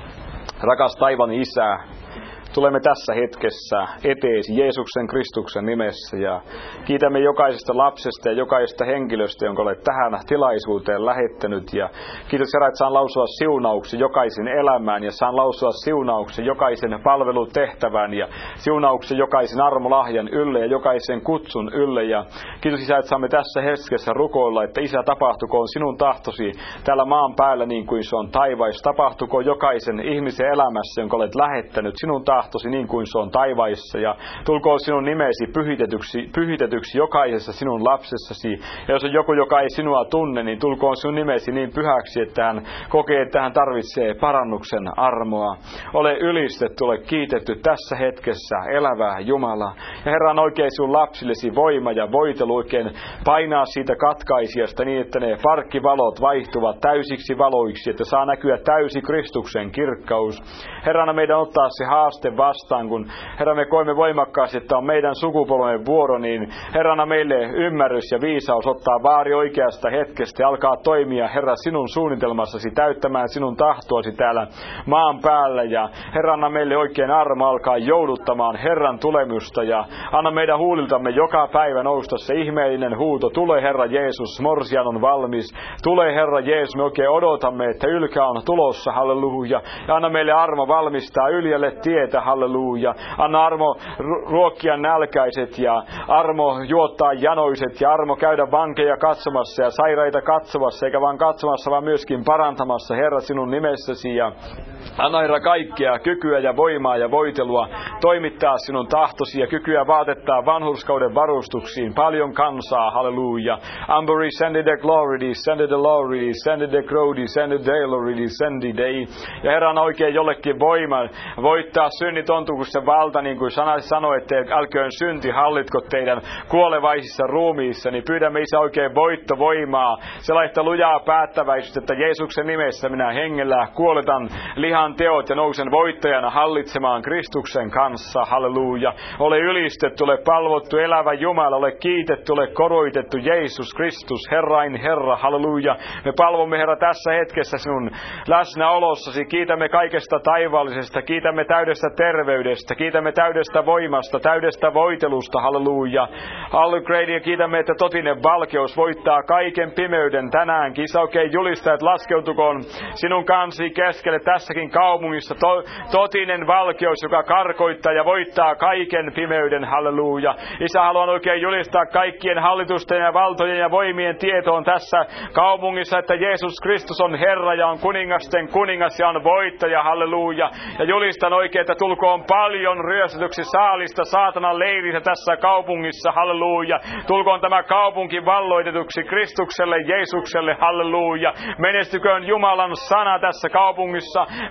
[SPEAKER 1] Rakas taivaan Isä, tulemme tässä hetkessä eteesi Jeesuksen Kristuksen nimessä ja kiitämme jokaisesta lapsesta ja jokaisesta henkilöstä, jonka olet tähän tilaisuuteen lähettänyt. Ja kiitos Herra, että saan lausua siunauksen jokaisen elämään ja saan lausua siunauksen jokaisen palvelutehtävään ja siunauksen jokaisen armolahjan ylle ja jokaisen kutsun ylle. Ja kiitos Isä, että saamme tässä hetkessä rukoilla, että Isä, tapahtukoon sinun tahtosi täällä maan päällä niin kuin se on taivaissa. Tapahtukoon jokaisen ihmisen elämässä, jonka olet lähettänyt sinun tahtosi niin kuin se on taivaissa, ja tulkoon sinun nimesi pyhitetyksi jokaisessa sinun lapsessasi. Ja jos on joku, joka ei sinua tunne, niin tulkoon sinun nimesi niin pyhäksi, että hän kokee, että hän tarvitsee parannuksen armoa. Ole ylistetty, ole kiitetty tässä hetkessä, elävää Jumala. Ja Herra, on oikein sinun lapsillesi voima ja voitelu oikein painaa siitä katkaisijasta niin, että ne parkkivalot vaihtuvat täysiksi valoiksi, että saa näkyä täysi Kristuksen kirkkaus. Herrana, meidän ottaa se haaste vastaan, kun Herra, me koemme voimakkaasti, että on meidän sukupolven vuoro, niin Herrana, meille ymmärrys ja viisaus ottaa vaari oikeasta hetkestä ja alkaa toimia, Herra, sinun suunnitelmassasi, täyttämään sinun tahtoasi täällä maan päällä. Ja Herrana, meille oikein armo alkaa jouduttamaan Herran tulemusta ja anna meidän huuliltamme joka päivä nousta se ihmeellinen huuto. Tule Herra Jeesus, morsian on valmis. Tule Herra Jeesus, me oikein odotamme, että ylkä on tulossa, halleluja. Ja anna meille armo valmistaa yljälle tietä, halleluja. Anna armo ruokkia nälkäiset ja armo juottaa janoiset ja armo käydä vankeja katsomassa ja sairaita katsomassa, eikä vaan katsomassa, vaan myöskin parantamassa, Herra, sinun nimessäsi. Ja anna Herra kaikkea kykyä ja voimaa ja voitelua toimittaa sinun tahtosi ja kykyä vaatettaa vanhurskauden varustuksiin paljon kansaa, halleluja. Ambori send the glory, send the glory, send the crowdy, send the glory, send the day. Ja Herra, on oikein jollekin voima voittaa synnit ontukussa valta, niin kuin sana sanoi, että älköön synti hallitko teidän kuolevaisissa ruumiissa, niin pyydämme Isä oikein voittovoimaa, sellaista lujaa päättäväisyyttä, että Jeesuksen nimessä minä hengellä kuoletan lihan teot ja nousen voittajana hallitsemaan Kristuksen kanssa, halleluja. Ole ylistetty, ole palvottu, elävä Jumala, ole kiitetty, ole koroitettu Jeesus Kristus, Herrain Herra, halleluja. Me palvomme, Herra, tässä hetkessä sinun läsnäolossasi, kiitämme kaikesta taivaallisesta, kiitämme täydestä terveydestä, kiitämme täydestä voimasta, täydestä voitelusta, halleluja. Halleluja, kiitämme, että totinen valkeus voittaa kaiken pimeyden tänäänkin. Isä, oikein julistaa, että laskeutukoon sinun kansi keskelle tässäkin kaupungissa totinen valkeus, joka karkoittaa ja voittaa kaiken pimeyden, halleluja. Isä, haluan oikein julistaa kaikkien hallitusten ja valtojen ja voimien tietoon tässä kaupungissa, että Jeesus Kristus on Herra ja on kuningasten kuningas ja on voittaja, halleluja. Ja julistan oikein, että tulkoon paljon ryöstetyksi saalista saatanan leirissä tässä kaupungissa, halleluja. Tulkoon tämä kaupunki valloitetuksi Kristukselle, Jeesukselle, halleluja. Menestyköön Jumalan sana tässä kaupungissa,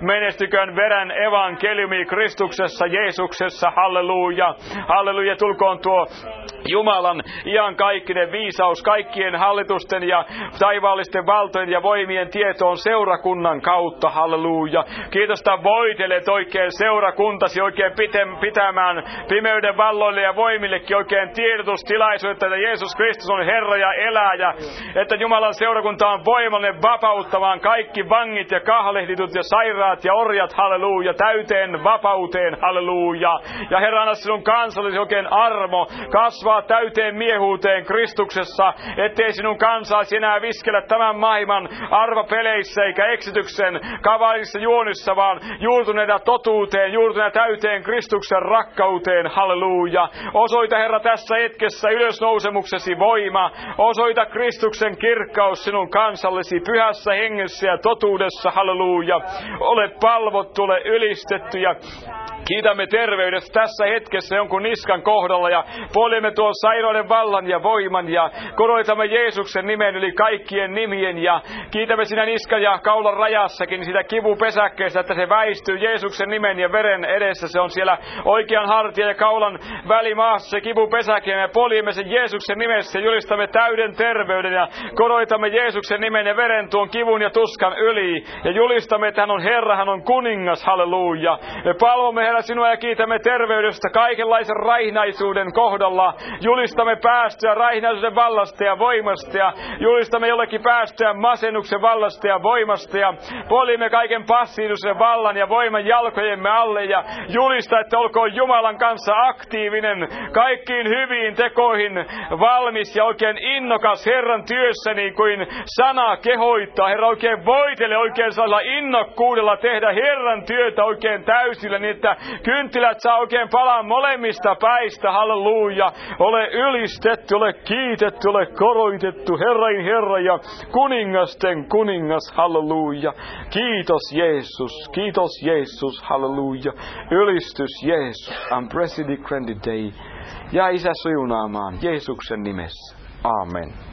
[SPEAKER 1] Menestyköön veren evankeliumi Kristuksessa, Jeesuksessa. Halleluja. Halleluja. Tulkoon tuo Jumalan iankaikkinen viisaus kaikkien hallitusten ja taivaallisten valtojen ja voimien tietoon seurakunnan kautta. Halleluja. Kiitos, että voitelet oikein seurakuntasi oikein pitämään pimeyden valloille ja voimillekin oikein tiedotustilaisuutta, että Jeesus Kristus on Herra ja eläjä, että Jumalan seurakunta on voimallinen vapauttamaan kaikki vangit ja kahlehditut ja sairaat ja orjat, halleluja, täyteen vapauteen, halleluja. Ja Herra, anna sinun kansallesi oikein armo kasvaa täyteen miehuuteen Kristuksessa, ettei sinun kansaasi enää viskellä tämän maailman arvapeleissä eikä eksityksen kavalissa juonissa, vaan juurtuneena totuuteen, juurtuneena täyteen Kristuksen rakkauteen, halleluja. Osoita, Herra, tässä hetkessä ylösnousemuksesi voima, osoita Kristuksen kirkkaus sinun kansallesi pyhässä hengessä ja totuudessa, halleluja. Ole palvottu, ole ylistetty ja kiitämme terveydestä tässä hetkessä jonkun niskan kohdalla ja poljemme tuon sairauden vallan ja voiman ja koroitamme Jeesuksen nimen yli kaikkien nimien ja kiitämme sinä niskan ja kaulan rajassakin sitä kivupesäkkeestä, että se väistyy Jeesuksen nimen ja veren edessä. Se on siellä oikean hartian ja kaulan välimaassa se kivupesäke ja me poljemme sen Jeesuksen nimessä ja julistamme täyden terveyden ja koroitamme Jeesuksen nimen ja veren tuon kivun ja tuskan yli ja julistamme, että hän on Herra, hän on kuningas, halleluja. Me palvomme, Herra, sinua ja kiitämme terveydestä kaikenlaisen raihnaisuuden kohdalla. Julistamme päästöä raihnaisuuden vallasta ja voimasta ja julistamme jollekin päästöä masennuksen vallasta ja voimasta ja polimme kaiken passiivisuuden vallan ja voiman jalkojemme alle ja julista, että olkoon Jumalan kanssa aktiivinen kaikkiin hyviin tekoihin valmis ja oikein innokas Herran työssä, niin kuin sana kehoittaa. Herra, oikein voitele oikein sellaisella innokkuudella tehdä Herran työtä oikein täysillä, niin että kynttilät saa oikein palaa molemmista päistä, halleluja. Ole ylistetty, ole kiitetty, ole koroitettu, Herrain Herra ja kuningasten kuningas, halleluja. Kiitos Jeesus, halleluja. Ylistys Jeesus, unprecedented day. Ja Isä siunaamaan Jeesuksen nimessä. Amen.